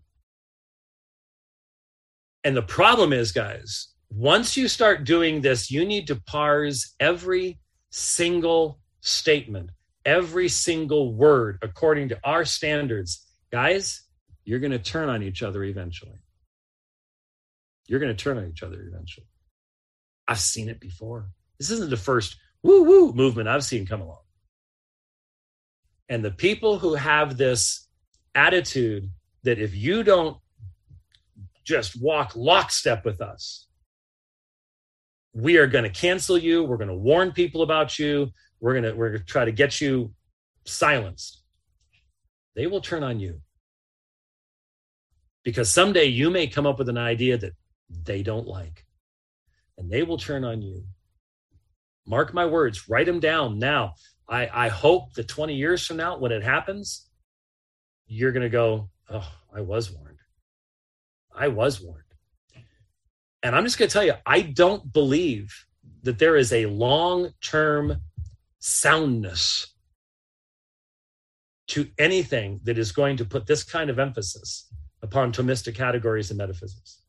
And the problem is, guys, once you start doing this, you need to parse every single statement, every single word according to our standards. Guys, you're going to turn on each other eventually. You're going to turn on each other eventually. I've seen it before. This isn't the first woo-woo movement I've seen come along. And the people who have this attitude that if you don't just walk lockstep with us, we are going to cancel you. We're going to warn people about you. We're going to try to get you silenced. They will turn on you. Because someday you may come up with an idea that they don't like. And they will turn on you. Mark my words, write them down now. I hope that 20 years from now, when it happens, you're going to go, oh, I was warned. I was warned. And I'm just going to tell you, I don't believe that there is a long-term soundness to anything that is going to put this kind of emphasis upon Thomistic categories and metaphysics.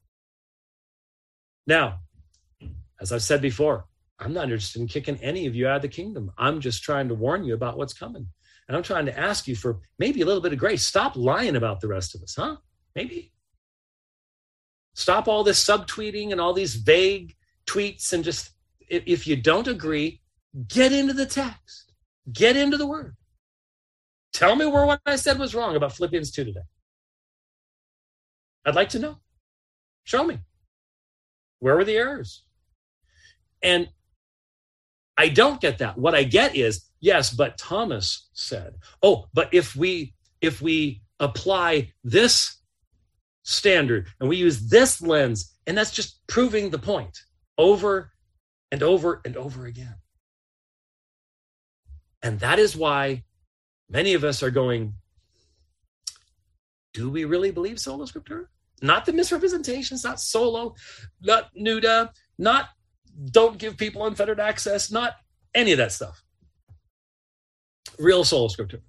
Now, as I've said before, I'm not interested in kicking any of you out of the kingdom. I'm just trying to warn you about what's coming. And I'm trying to ask you for maybe a little bit of grace. Stop lying about the rest of us, huh? Maybe. Stop all this subtweeting and all these vague tweets, and just, if you don't agree, get into the text. Get into the word. Tell me where what I said was wrong about Philippians 2 today. I'd like to know. Show me. Where were the errors? And I don't get that. What I get is, yes, but Thomas said, oh, but if we apply this standard and we use this lens, and that's just proving the point over and over and over again. And that is why many of us are going, do we really believe sola scriptura? Not the misrepresentations, not solo, not nuda, not don't give people unfettered access, not any of that stuff. Real sola scriptura.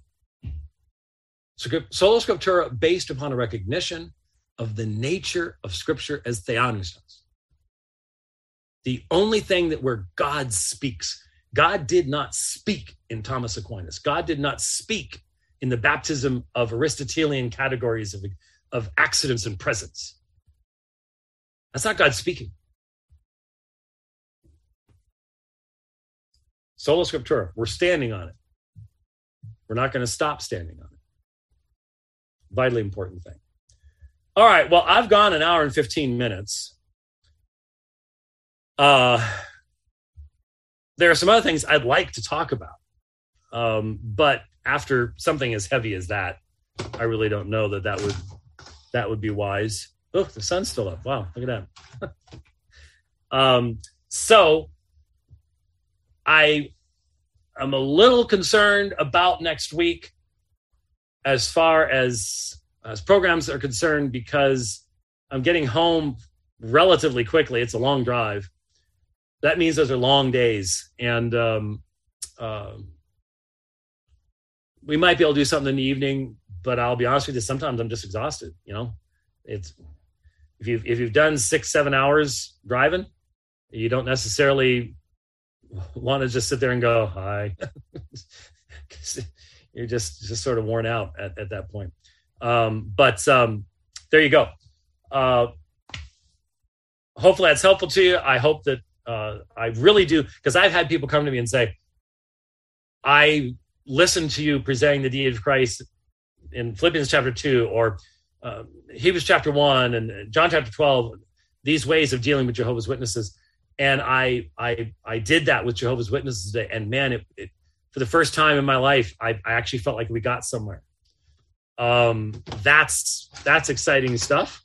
Sola scriptura based upon a recognition of the nature of Scripture as theopneustos. The only thing that where God speaks. God did not speak in Thomas Aquinas. God did not speak in the baptism of Aristotelian categories of accidents and presence. That's not God speaking. Sola scriptura, we're standing on it. We're not going to stop standing on it. Vitally important thing. All right, well, I've gone an hour and 15 minutes. There are some other things I'd like to talk about. But after something as heavy as that, I really don't know that would be wise. Oh, the sun's still up. Wow, look at that. So I am a little concerned about next week as far as programs are concerned, because I'm getting home relatively quickly. It's a long drive. That means those are long days. And we might be able to do something in the evening, but I'll be honest with you, sometimes I'm just exhausted. You know, it's if you've done 6-7 hours driving, you don't necessarily want to just sit there and go, hi. You're just sort of worn out at that point. But there you go. Hopefully that's helpful to you. I hope that I really do, because I've had people come to me and say, I listened to you presenting the deity of Christ in Philippians chapter 2 or Hebrews chapter 1 and John chapter 12, these ways of dealing with Jehovah's Witnesses. And I did that with Jehovah's Witnesses today. And man, it for the first time in my life, I actually felt like we got somewhere. That's exciting stuff.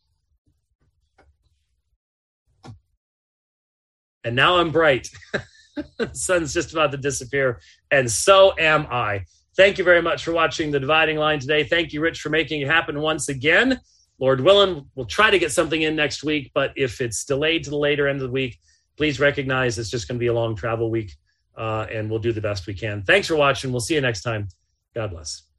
And now I'm bright. The sun's just about to disappear, and so am I. Thank you very much for watching The Dividing Line today. Thank you, Rich, for making it happen once again. Lord willing, we'll try to get something in next week, but if it's delayed to the later end of the week, please recognize it's just going to be a long travel week, and we'll do the best we can. Thanks for watching. We'll see you next time. God bless.